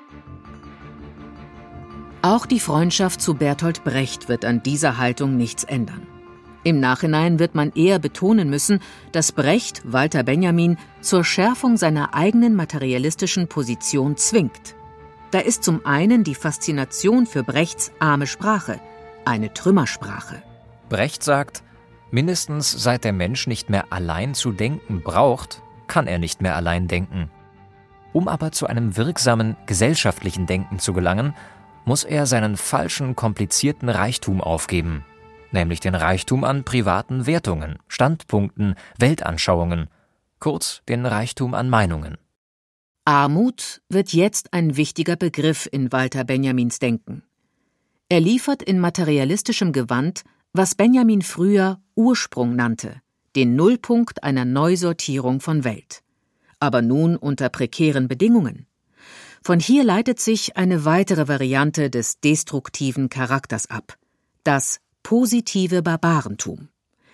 Speaker 2: Auch die Freundschaft zu Bertolt Brecht wird an dieser Haltung nichts ändern. Im Nachhinein wird man eher betonen müssen, dass Brecht Walter Benjamin zur Schärfung seiner eigenen materialistischen Position zwingt. Da ist zum einen die Faszination für Brechts arme Sprache, eine Trümmersprache.
Speaker 3: Brecht sagt, mindestens seit der Mensch nicht mehr allein zu denken braucht, kann er nicht mehr allein denken. Um aber zu einem wirksamen gesellschaftlichen Denken zu gelangen, muss er seinen falschen, komplizierten Reichtum aufgeben, nämlich den Reichtum an privaten Wertungen, Standpunkten, Weltanschauungen, kurz den Reichtum an Meinungen.
Speaker 2: Armut wird jetzt ein wichtiger Begriff in Walter Benjamins Denken. Er liefert in materialistischem Gewand, was Benjamin früher Ursprung nannte, den Nullpunkt einer Neusortierung von Welt. Aber nun unter prekären Bedingungen. Von hier leitet sich eine weitere Variante des destruktiven Charakters ab, das positive Barbarentum.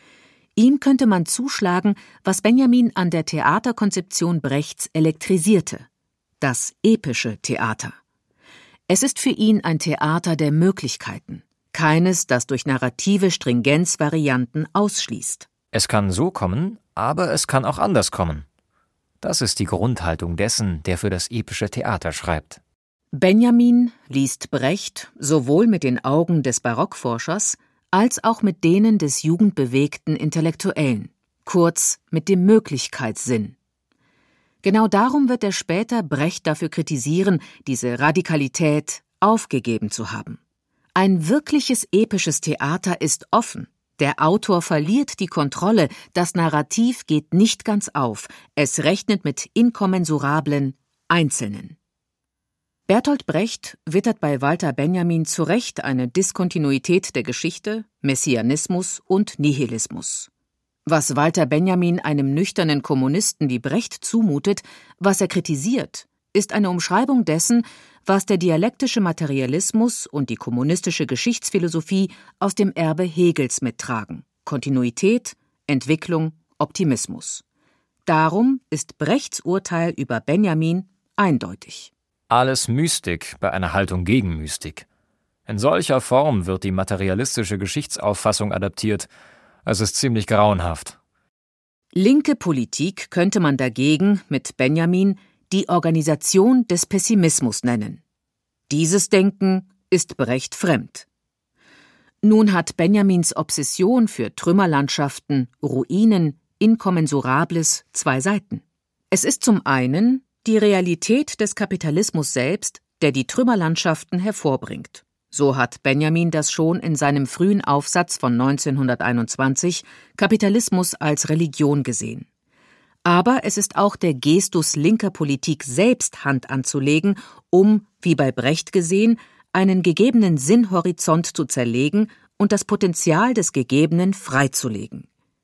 Speaker 2: Ihm könnte man zuschlagen, was Benjamin an der Theaterkonzeption Brechts elektrisierte: das epische Theater. Es ist für ihn ein Theater der Möglichkeiten, keines, das durch narrative Stringenz Varianten ausschließt.
Speaker 3: Es kann so kommen, aber es kann auch anders kommen. Das ist die Grundhaltung dessen, der für das epische Theater schreibt.
Speaker 2: Benjamin liest Brecht sowohl mit den Augen des Barockforschers als auch mit denen des jugendbewegten Intellektuellen, kurz mit dem Möglichkeitssinn. Genau darum wird er später Brecht dafür kritisieren, diese Radikalität aufgegeben zu haben. Ein wirkliches episches Theater ist offen. Der Autor verliert die Kontrolle, das Narrativ geht nicht ganz auf, es rechnet mit inkommensurablen Einzelnen. Bertolt Brecht wittert bei Walter Benjamin zu Recht eine Diskontinuität der Geschichte, Messianismus und Nihilismus. Was Walter Benjamin einem nüchternen Kommunisten wie Brecht zumutet, was er kritisiert, ist eine Umschreibung dessen, was der dialektische Materialismus und die kommunistische Geschichtsphilosophie aus dem Erbe Hegels mittragen: Kontinuität, Entwicklung, Optimismus. Darum ist Brechts Urteil über Benjamin eindeutig.
Speaker 3: Alles Mystik bei einer Haltung gegen Mystik. In solcher Form wird die materialistische Geschichtsauffassung adaptiert. Es ist ziemlich grauenhaft.
Speaker 2: Linke Politik könnte man dagegen mit Benjamin die Organisation des Pessimismus nennen. Dieses Denken ist Brecht fremd. Nun hat Benjamins Obsession für Trümmerlandschaften, Ruinen, Inkommensurables zwei Seiten. Es ist zum einen die Realität des Kapitalismus selbst, der die Trümmerlandschaften hervorbringt. So hat Benjamin das schon in seinem frühen Aufsatz von neunzehnhunderteinundzwanzig Kapitalismus als Religion gesehen. Aber es ist auch der Gestus linker Politik selbst Hand anzulegen, um, wie bei Brecht gesehen, einen gegebenen Sinnhorizont zu zerlegen und das Potenzial des Gegebenen freizulegen.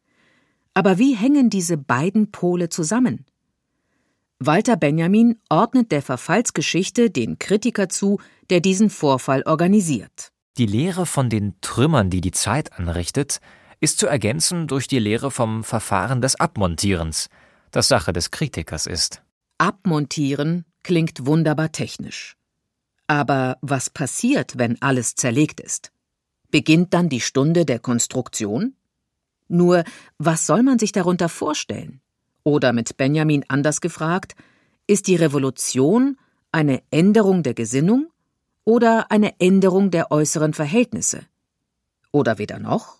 Speaker 2: Aber wie hängen diese beiden Pole zusammen? Walter Benjamin ordnet der Verfallsgeschichte den Kritiker zu, der diesen Vorfall organisiert.
Speaker 3: Die Lehre von den Trümmern, die die Zeit anrichtet, ist zu ergänzen durch die Lehre vom Verfahren des Abmontierens, das Sache des Kritikers ist.
Speaker 2: Abmontieren klingt wunderbar technisch. Aber was passiert, wenn alles zerlegt ist? Beginnt dann die Stunde der Konstruktion? Nur, was soll man sich darunter vorstellen? Oder mit Benjamin anders gefragt, ist die Revolution eine Änderung der Gesinnung oder eine Änderung der äußeren Verhältnisse? Oder weder noch?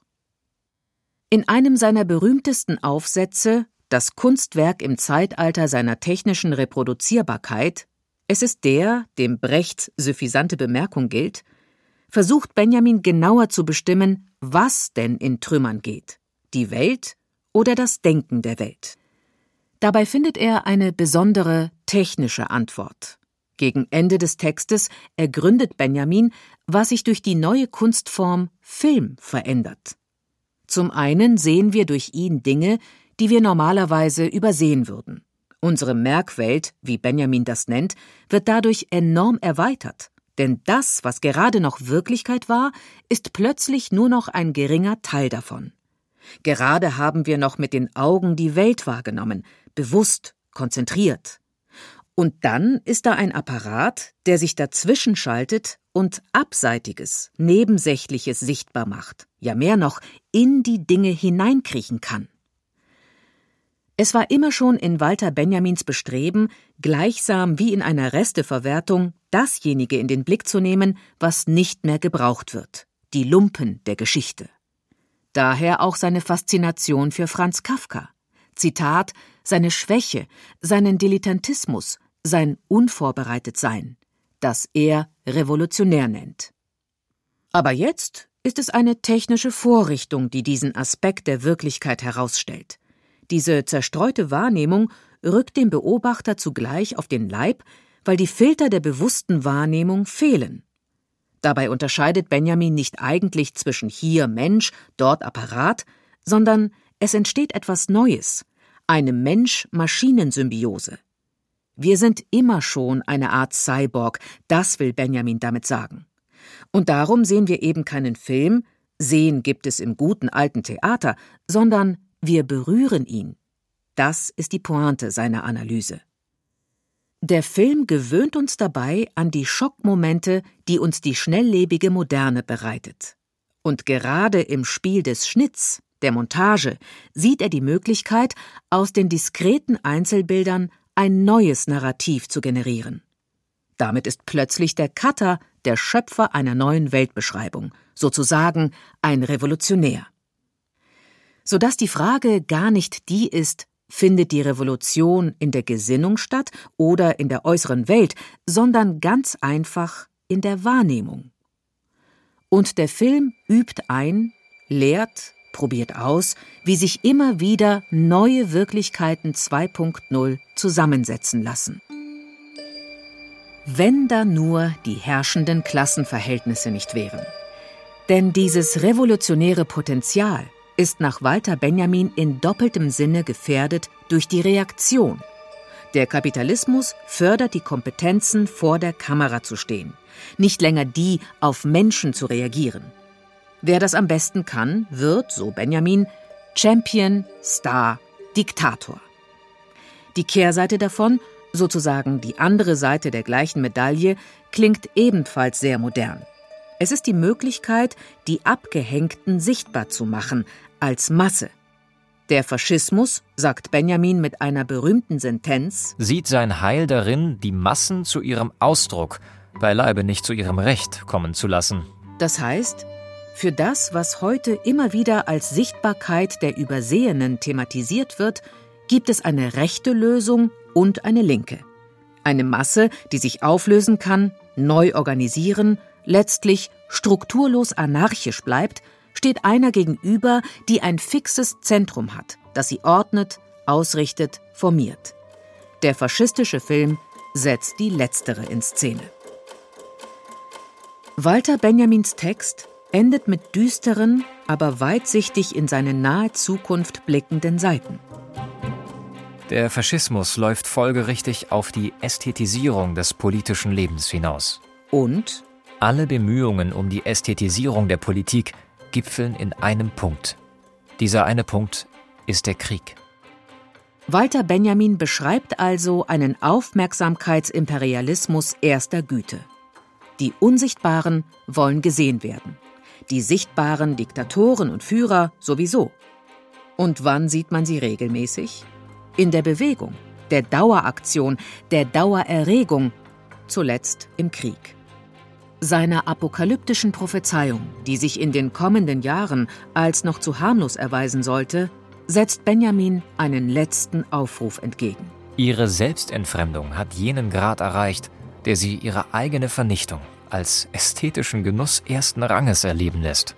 Speaker 2: In einem seiner berühmtesten Aufsätze, das Kunstwerk im Zeitalter seiner technischen Reproduzierbarkeit, es ist der, dem Brechts suffisante Bemerkung gilt, versucht Benjamin genauer zu bestimmen, was denn in Trümmern geht, die Welt oder das Denken der Welt. Dabei findet er eine besondere technische Antwort. Gegen Ende des Textes ergründet Benjamin, was sich durch die neue Kunstform Film verändert. Zum einen sehen wir durch ihn Dinge, die wir normalerweise übersehen würden. Unsere Merkwelt, wie Benjamin das nennt, wird dadurch enorm erweitert. Denn das, was gerade noch Wirklichkeit war, ist plötzlich nur noch ein geringer Teil davon. Gerade haben wir noch mit den Augen die Welt wahrgenommen, bewusst, konzentriert. Und dann ist da ein Apparat, der sich dazwischen schaltet und Abseitiges, Nebensächliches sichtbar macht, ja mehr noch, in die Dinge hineinkriechen kann. Es war immer schon in Walter Benjamins Bestreben, gleichsam wie in einer Resteverwertung, dasjenige in den Blick zu nehmen, was nicht mehr gebraucht wird, die Lumpen der Geschichte. Daher auch seine Faszination für Franz Kafka. Zitat, seine Schwäche, seinen Dilettantismus, sein Unvorbereitetsein, das er revolutionär nennt. Aber jetzt ist es eine technische Vorrichtung, die diesen Aspekt der Wirklichkeit herausstellt. Diese zerstreute Wahrnehmung rückt dem Beobachter zugleich auf den Leib, weil die Filter der bewussten Wahrnehmung fehlen. Dabei unterscheidet Benjamin nicht eigentlich zwischen hier Mensch, dort Apparat, sondern es entsteht etwas Neues, eine Mensch-Maschinen-Symbiose. Wir sind immer schon eine Art Cyborg, das will Benjamin damit sagen. Und darum sehen wir eben keinen Film, sehen gibt es im guten alten Theater, sondern wir berühren ihn. Das ist die Pointe seiner Analyse. Der Film gewöhnt uns dabei an die Schockmomente, die uns die schnelllebige Moderne bereitet. Und gerade im Spiel des Schnitts, der Montage, sieht er die Möglichkeit, aus den diskreten Einzelbildern ein neues Narrativ zu generieren. Damit ist plötzlich der Cutter der Schöpfer einer neuen Weltbeschreibung, sozusagen ein Revolutionär. Sodass die Frage gar nicht die ist, findet die Revolution in der Gesinnung statt oder in der äußeren Welt, sondern ganz einfach in der Wahrnehmung. Und der Film übt ein, lehrt, probiert aus, wie sich immer wieder neue Wirklichkeiten zwei Punkt null zusammensetzen lassen. Wenn da nur die herrschenden Klassenverhältnisse nicht wären. Denn dieses revolutionäre Potenzial ist nach Walter Benjamin in doppeltem Sinne gefährdet durch die Reaktion. Der Kapitalismus fördert die Kompetenzen, vor der Kamera zu stehen, nicht länger die, auf Menschen zu reagieren. Wer das am besten kann, wird, so Benjamin, Champion, Star, Diktator. Die Kehrseite davon, sozusagen die andere Seite der gleichen Medaille, klingt ebenfalls sehr modern. Es ist die Möglichkeit, die Abgehängten sichtbar zu machen, als Masse. Der Faschismus, sagt Benjamin mit einer berühmten Sentenz,
Speaker 3: sieht sein Heil darin, die Massen zu ihrem Ausdruck, beileibe nicht zu ihrem Recht kommen zu lassen.
Speaker 2: Das heißt, für das, was heute immer wieder als Sichtbarkeit der Übersehenen thematisiert wird, gibt es eine rechte Lösung und eine linke. Eine Masse, die sich auflösen kann, neu organisieren, letztlich strukturlos anarchisch bleibt, steht einer gegenüber, die ein fixes Zentrum hat, das sie ordnet, ausrichtet, formiert. Der faschistische Film setzt die letztere in Szene. Walter Benjamins Text endet mit düsteren, aber weitsichtig in seine nahe Zukunft blickenden Seiten.
Speaker 3: Der Faschismus läuft folgerichtig auf die Ästhetisierung des politischen Lebens hinaus.
Speaker 2: Und
Speaker 3: alle Bemühungen um die Ästhetisierung der Politik gipfeln in einem Punkt. Dieser eine Punkt ist der Krieg.
Speaker 2: Walter Benjamin beschreibt also einen Aufmerksamkeitsimperialismus erster Güte. Die Unsichtbaren wollen gesehen werden. Die sichtbaren Diktatoren und Führer sowieso. Und wann sieht man sie regelmäßig? In der Bewegung, der Daueraktion, der Dauererregung, zuletzt im Krieg. Seiner apokalyptischen Prophezeiung, die sich in den kommenden Jahren als noch zu harmlos erweisen sollte, setzt Benjamin einen letzten Aufruf entgegen.
Speaker 3: Ihre Selbstentfremdung hat jenen Grad erreicht, der sie ihre eigene Vernichtung als ästhetischen Genuss ersten Ranges erleben lässt.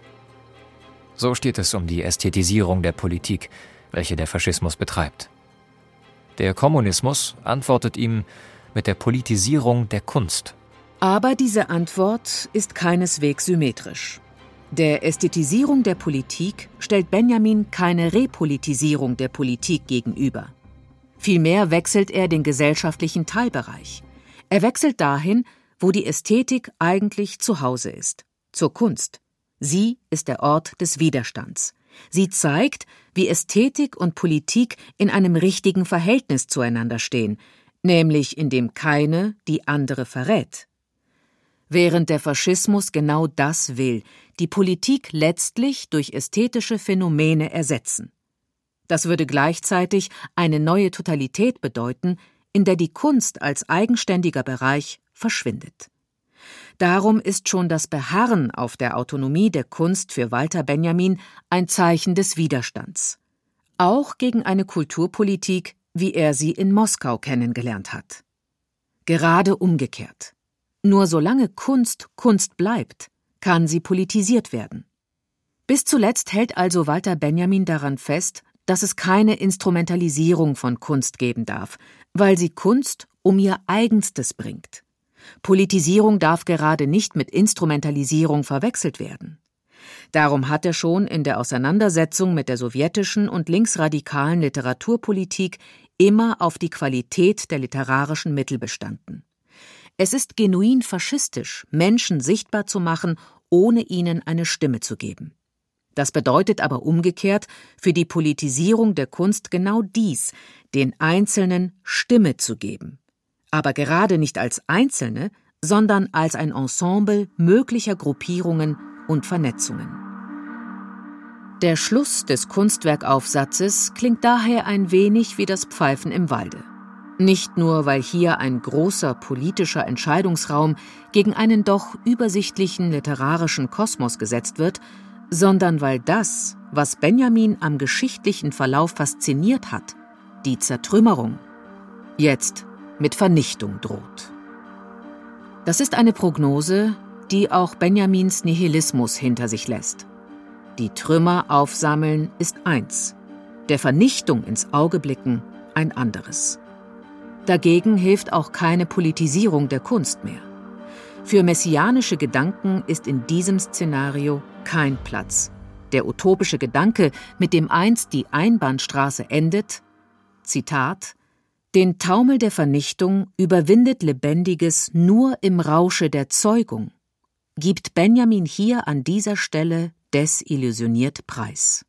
Speaker 3: So steht es um die Ästhetisierung der Politik, welche der Faschismus betreibt. Der Kommunismus antwortet ihm mit der Politisierung der Kunst.
Speaker 2: Aber diese Antwort ist keineswegs symmetrisch. Der Ästhetisierung der Politik stellt Benjamin keine Repolitisierung der Politik gegenüber. Vielmehr wechselt er den gesellschaftlichen Teilbereich. Er wechselt dahin, wo die Ästhetik eigentlich zu Hause ist, zur Kunst. Sie ist der Ort des Widerstands. Sie zeigt, wie Ästhetik und Politik in einem richtigen Verhältnis zueinander stehen, nämlich indem keine die andere verrät. Während der Faschismus genau das will, die Politik letztlich durch ästhetische Phänomene ersetzen. Das würde gleichzeitig eine neue Totalität bedeuten, in der die Kunst als eigenständiger Bereich verschwindet. Darum ist schon das Beharren auf der Autonomie der Kunst für Walter Benjamin ein Zeichen des Widerstands. Auch gegen eine Kulturpolitik, wie er sie in Moskau kennengelernt hat. Gerade umgekehrt. Nur solange Kunst Kunst bleibt, kann sie politisiert werden. Bis zuletzt hält also Walter Benjamin daran fest, dass es keine Instrumentalisierung von Kunst geben darf, weil sie Kunst um ihr Eigenstes bringt. Politisierung darf gerade nicht mit Instrumentalisierung verwechselt werden. Darum hat er schon in der Auseinandersetzung mit der sowjetischen und linksradikalen Literaturpolitik immer auf die Qualität der literarischen Mittel bestanden. Es ist genuin faschistisch, Menschen sichtbar zu machen, ohne ihnen eine Stimme zu geben. Das bedeutet aber umgekehrt für die Politisierung der Kunst genau dies, den Einzelnen Stimme zu geben. Aber gerade nicht als Einzelne, sondern als ein Ensemble möglicher Gruppierungen und Vernetzungen. Der Schluss des Kunstwerkaufsatzes klingt daher ein wenig wie das Pfeifen im Walde. Nicht nur, weil hier ein großer politischer Entscheidungsraum gegen einen doch übersichtlichen literarischen Kosmos gesetzt wird, sondern weil das, was Benjamin am geschichtlichen Verlauf fasziniert hat, die Zertrümmerung, jetzt mit Vernichtung droht. Das ist eine Prognose, die auch Benjamins Nihilismus hinter sich lässt. Die Trümmer aufsammeln ist eins, der Vernichtung ins Auge blicken ein anderes. Dagegen hilft auch keine Politisierung der Kunst mehr. Für messianische Gedanken ist in diesem Szenario kein Platz. Der utopische Gedanke, mit dem einst die Einbahnstraße endet, Zitat, »Den Taumel der Vernichtung überwindet Lebendiges nur im Rausche der Zeugung«, gibt Benjamin hier an dieser Stelle desillusioniert preis.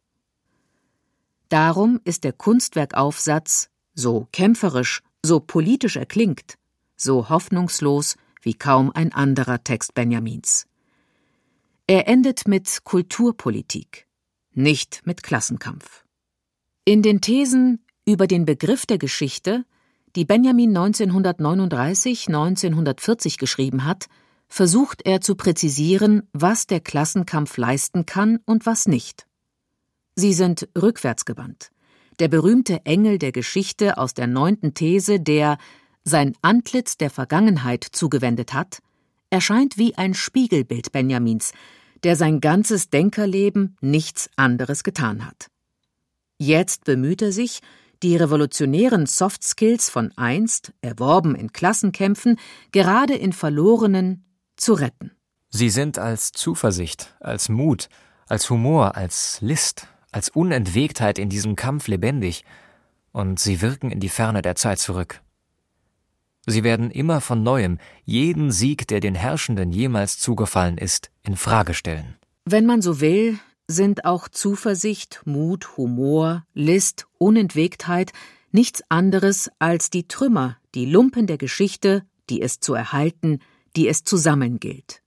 Speaker 2: Darum ist der Kunstwerkaufsatz, so kämpferisch, so politisch er klingt, so hoffnungslos wie kaum ein anderer Text Benjamins. Er endet mit Kulturpolitik, nicht mit Klassenkampf. In den Thesen über den Begriff der Geschichte, die Benjamin neunzehnhundertneununddreißig, neunzehnhundertvierzig geschrieben hat, versucht er zu präzisieren, was der Klassenkampf leisten kann und was nicht. Sie sind rückwärtsgewandt. Der berühmte Engel der Geschichte aus der neunten These, der sein Antlitz der Vergangenheit zugewendet hat, erscheint wie ein Spiegelbild Benjamins, der sein ganzes Denkerleben nichts anderes getan hat. Jetzt bemüht er sich, die revolutionären Soft-Skills von einst, erworben in Klassenkämpfen, gerade in verlorenen, zu retten.
Speaker 3: Sie sind als Zuversicht, als Mut, als Humor, als List, als Unentwegtheit in diesem Kampf lebendig, und sie wirken in die Ferne der Zeit zurück. Sie werden immer von Neuem jeden Sieg, der den Herrschenden jemals zugefallen ist, in Frage stellen.
Speaker 2: Wenn man so will, sind auch Zuversicht, Mut, Humor, List, Unentwegtheit nichts anderes als die Trümmer, die Lumpen der Geschichte, die es zu erhalten, die es zu sammeln gilt.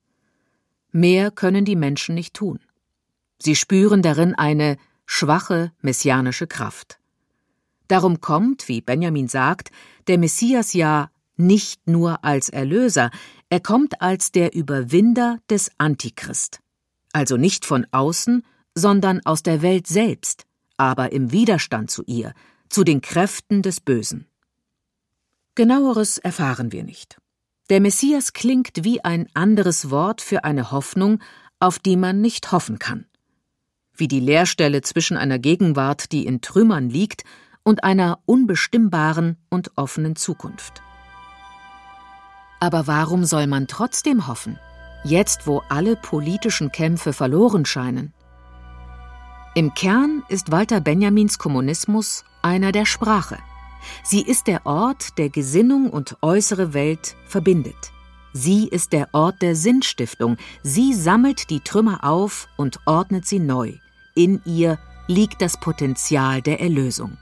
Speaker 2: Mehr können die Menschen nicht tun. Sie spüren darin eine schwache messianische Kraft. Darum kommt, wie Benjamin sagt, der Messias ja nicht nur als Erlöser, er kommt als der Überwinder des Antichrist. Also nicht von außen, sondern aus der Welt selbst, aber im Widerstand zu ihr, zu den Kräften des Bösen. Genaueres erfahren wir nicht. Der Messias klingt wie ein anderes Wort für eine Hoffnung, auf die man nicht hoffen kann. Wie die Leerstelle zwischen einer Gegenwart, die in Trümmern liegt, und einer unbestimmbaren und offenen Zukunft. Aber warum soll man trotzdem hoffen? Jetzt, wo alle politischen Kämpfe verloren scheinen. Im Kern ist Walter Benjamins Kommunismus einer der Sprache. Sie ist der Ort, der Gesinnung und äußere Welt verbindet. Sie ist der Ort der Sinnstiftung. Sie sammelt die Trümmer auf und ordnet sie neu. In ihr liegt das Potenzial der Erlösung.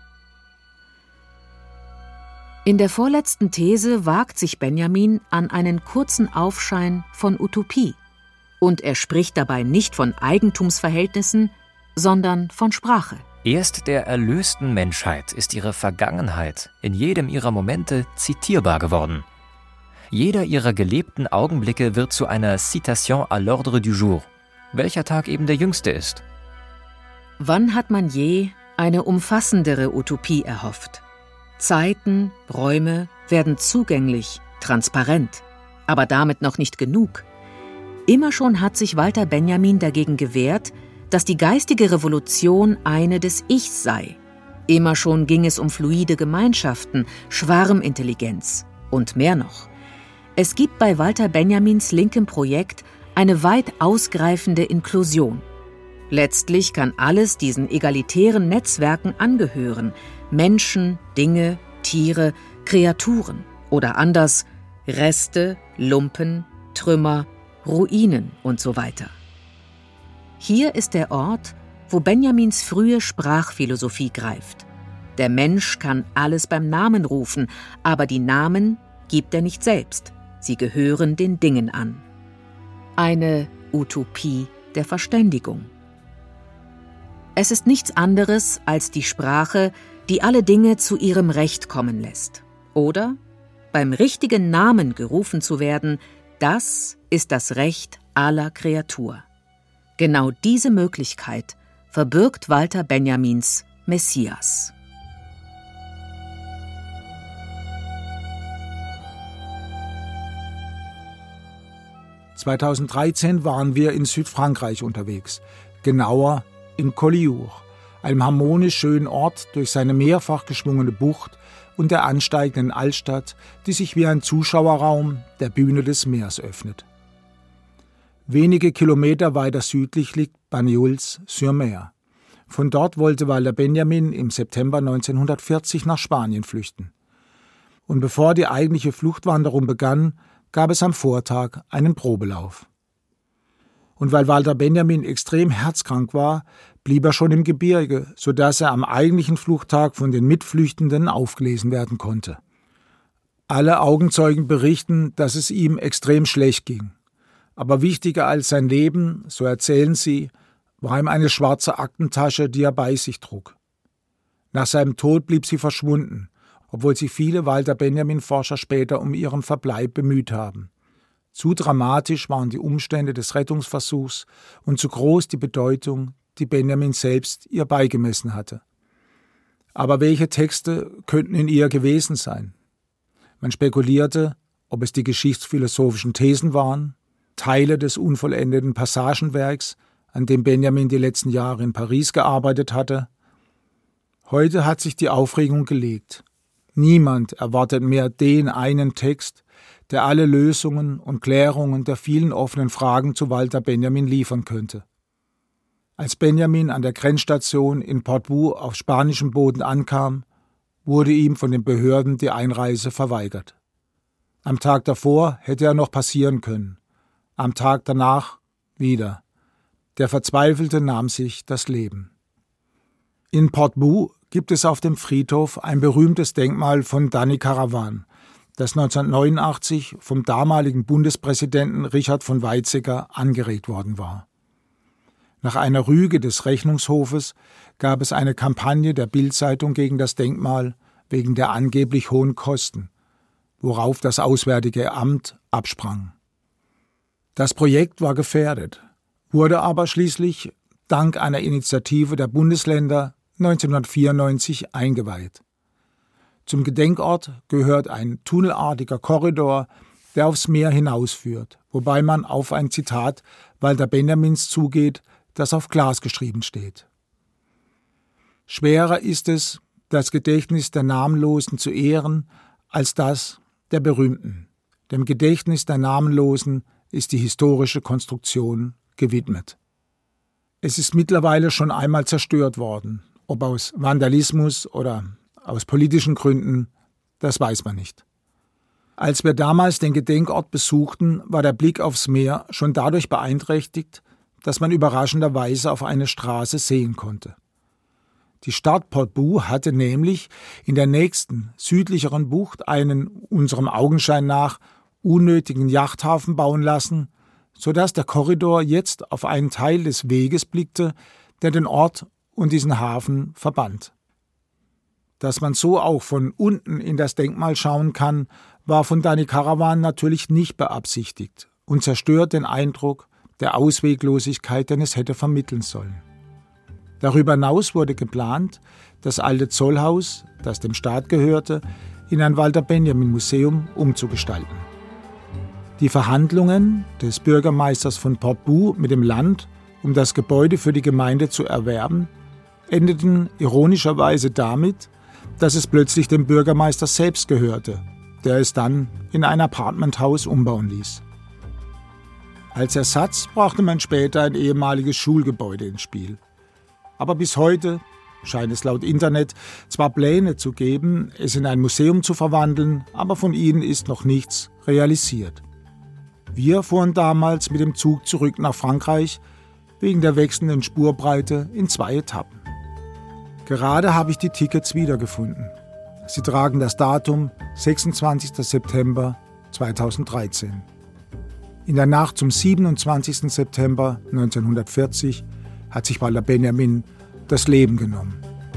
Speaker 2: In der vorletzten These wagt sich Benjamin an einen kurzen Aufschein von Utopie. Und er spricht dabei nicht von Eigentumsverhältnissen, sondern von Sprache.
Speaker 3: Erst der erlösten Menschheit ist ihre Vergangenheit in jedem ihrer Momente zitierbar geworden. Jeder ihrer gelebten Augenblicke wird zu einer Citation à l'ordre du jour, welcher Tag eben der jüngste ist.
Speaker 2: Wann hat man je eine umfassendere Utopie erhofft? Zeiten, Räume werden zugänglich, transparent, aber damit noch nicht genug. Immer schon hat sich Walter Benjamin dagegen gewehrt, dass die geistige Revolution eine des Ichs sei. Immer schon ging es um fluide Gemeinschaften, Schwarmintelligenz und mehr noch. Es gibt bei Walter Benjamins linkem Projekt eine weit ausgreifende Inklusion. Letztlich kann alles diesen egalitären Netzwerken angehören: Menschen, Dinge, Tiere, Kreaturen oder anders Reste, Lumpen, Trümmer, Ruinen und so weiter. Hier ist der Ort, wo Benjamins frühe Sprachphilosophie greift. Der Mensch kann alles beim Namen rufen, aber die Namen gibt er nicht selbst. Sie gehören den Dingen an. Eine Utopie der Verständigung. Es ist nichts anderes als die Sprache, die alle Dinge zu ihrem Recht kommen lässt. Oder, beim richtigen Namen gerufen zu werden, das ist das Recht aller Kreatur. Genau diese Möglichkeit verbirgt Walter Benjamins Messias.
Speaker 4: zweitausenddreizehn waren wir in Südfrankreich unterwegs, genauer in Collioure, einem harmonisch schönen Ort durch seine mehrfach geschwungene Bucht und der ansteigenden Altstadt, die sich wie ein Zuschauerraum der Bühne des Meeres öffnet. Wenige Kilometer weiter südlich liegt Banyuls-sur-Mer. Von dort wollte Walter Benjamin im September neunzehnhundertvierzig nach Spanien flüchten. Und bevor die eigentliche Fluchtwanderung begann, gab es am Vortag einen Probelauf. Und weil Walter Benjamin extrem herzkrank war, blieb er schon im Gebirge, sodass er am eigentlichen Fluchttag von den Mitflüchtenden aufgelesen werden konnte. Alle Augenzeugen berichten, dass es ihm extrem schlecht ging. Aber wichtiger als sein Leben, so erzählen sie, war ihm eine schwarze Aktentasche, die er bei sich trug. Nach seinem Tod blieb sie verschwunden, obwohl sich viele Walter Benjamin-Forscher später um ihren Verbleib bemüht haben. Zu dramatisch waren die Umstände des Rettungsversuchs und zu groß die Bedeutung, die Benjamin selbst ihr beigemessen hatte. Aber welche Texte könnten in ihr gewesen sein? Man spekulierte, ob es die geschichtsphilosophischen Thesen waren, Teile des unvollendeten Passagenwerks, an dem Benjamin die letzten Jahre in Paris gearbeitet hatte. Heute hat sich die Aufregung gelegt. Niemand erwartet mehr den einen Text, der alle Lösungen und Klärungen der vielen offenen Fragen zu Walter Benjamin liefern könnte. Als Benjamin an der Grenzstation in Portbou auf spanischem Boden ankam, wurde ihm von den Behörden die Einreise verweigert. Am Tag davor hätte er noch passieren können, am Tag danach wieder. Der Verzweifelte nahm sich das Leben. In Portbou gibt es auf dem Friedhof ein berühmtes Denkmal von Dany Caravane, das neunzehnhundertneunundachtzig vom damaligen Bundespräsidenten Richard von Weizsäcker angeregt worden war. Nach einer Rüge des Rechnungshofes gab es eine Kampagne der Bild-Zeitung gegen das Denkmal wegen der angeblich hohen Kosten, worauf das Auswärtige Amt absprang. Das Projekt war gefährdet, wurde aber schließlich dank einer Initiative der Bundesländer neunzehnhundertvierundneunzig eingeweiht. Zum Gedenkort gehört ein tunnelartiger Korridor, der aufs Meer hinausführt, wobei man auf ein Zitat Walter Benjamins zugeht, das auf Glas geschrieben steht. Schwerer ist es, das Gedächtnis der Namenlosen zu ehren, als das der Berühmten. Dem Gedächtnis der Namenlosen ist die historische Konstruktion gewidmet. Es ist mittlerweile schon einmal zerstört worden. Ob aus Vandalismus oder aus politischen Gründen, das weiß man nicht. Als wir damals den Gedenkort besuchten, war der Blick aufs Meer schon dadurch beeinträchtigt, dass man überraschenderweise auf eine Straße sehen konnte. Die Stadt Portbou hatte nämlich in der nächsten, südlicheren Bucht einen, unserem Augenschein nach, unnötigen Yachthafen bauen lassen, sodass der Korridor jetzt auf einen Teil des Weges blickte, der den Ort und diesen Hafen verband. Dass man so auch von unten in das Denkmal schauen kann, war von Dany Caravane natürlich nicht beabsichtigt und zerstört den Eindruck der Ausweglosigkeit, den es hätte vermitteln sollen. Darüber hinaus wurde geplant, das alte Zollhaus, das dem Staat gehörte, in ein Walter-Benjamin-Museum umzugestalten. Die Verhandlungen des Bürgermeisters von Portbou mit dem Land, um das Gebäude für die Gemeinde zu erwerben, endeten ironischerweise damit, dass es plötzlich dem Bürgermeister selbst gehörte, der es dann in ein Apartmenthaus umbauen ließ. Als Ersatz brachte man später ein ehemaliges Schulgebäude ins Spiel. Aber bis heute scheint es laut Internet zwar Pläne zu geben, es in ein Museum zu verwandeln, aber von ihnen ist noch nichts realisiert. Wir fuhren damals mit dem Zug zurück nach Frankreich, wegen der wechselnden Spurbreite in zwei Etappen. Gerade habe ich die Tickets wiedergefunden. Sie tragen das Datum sechsundzwanzigster September zweitausenddreizehn. In der Nacht zum siebenundzwanzigsten September neunzehnhundertvierzig hat sich Walter Benjamin das Leben genommen.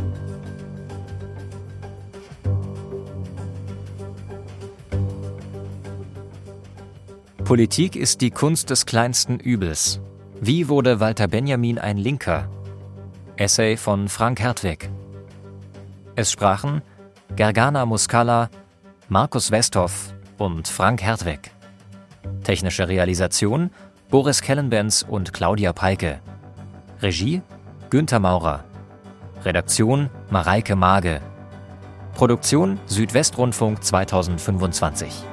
Speaker 3: Politik ist die Kunst des kleinsten Übels. Wie wurde Walter Benjamin ein Linker? Essay von Frank Hertwig. Es sprachen Gergana Muscala, Markus Westhoff und Frank Hertwig. Technische Realisation Boris Kellenbenz und Claudia Peike. Regie Günther Maurer. Redaktion Mareike Mage. Produktion Südwestrundfunk zweitausendfünfundzwanzig.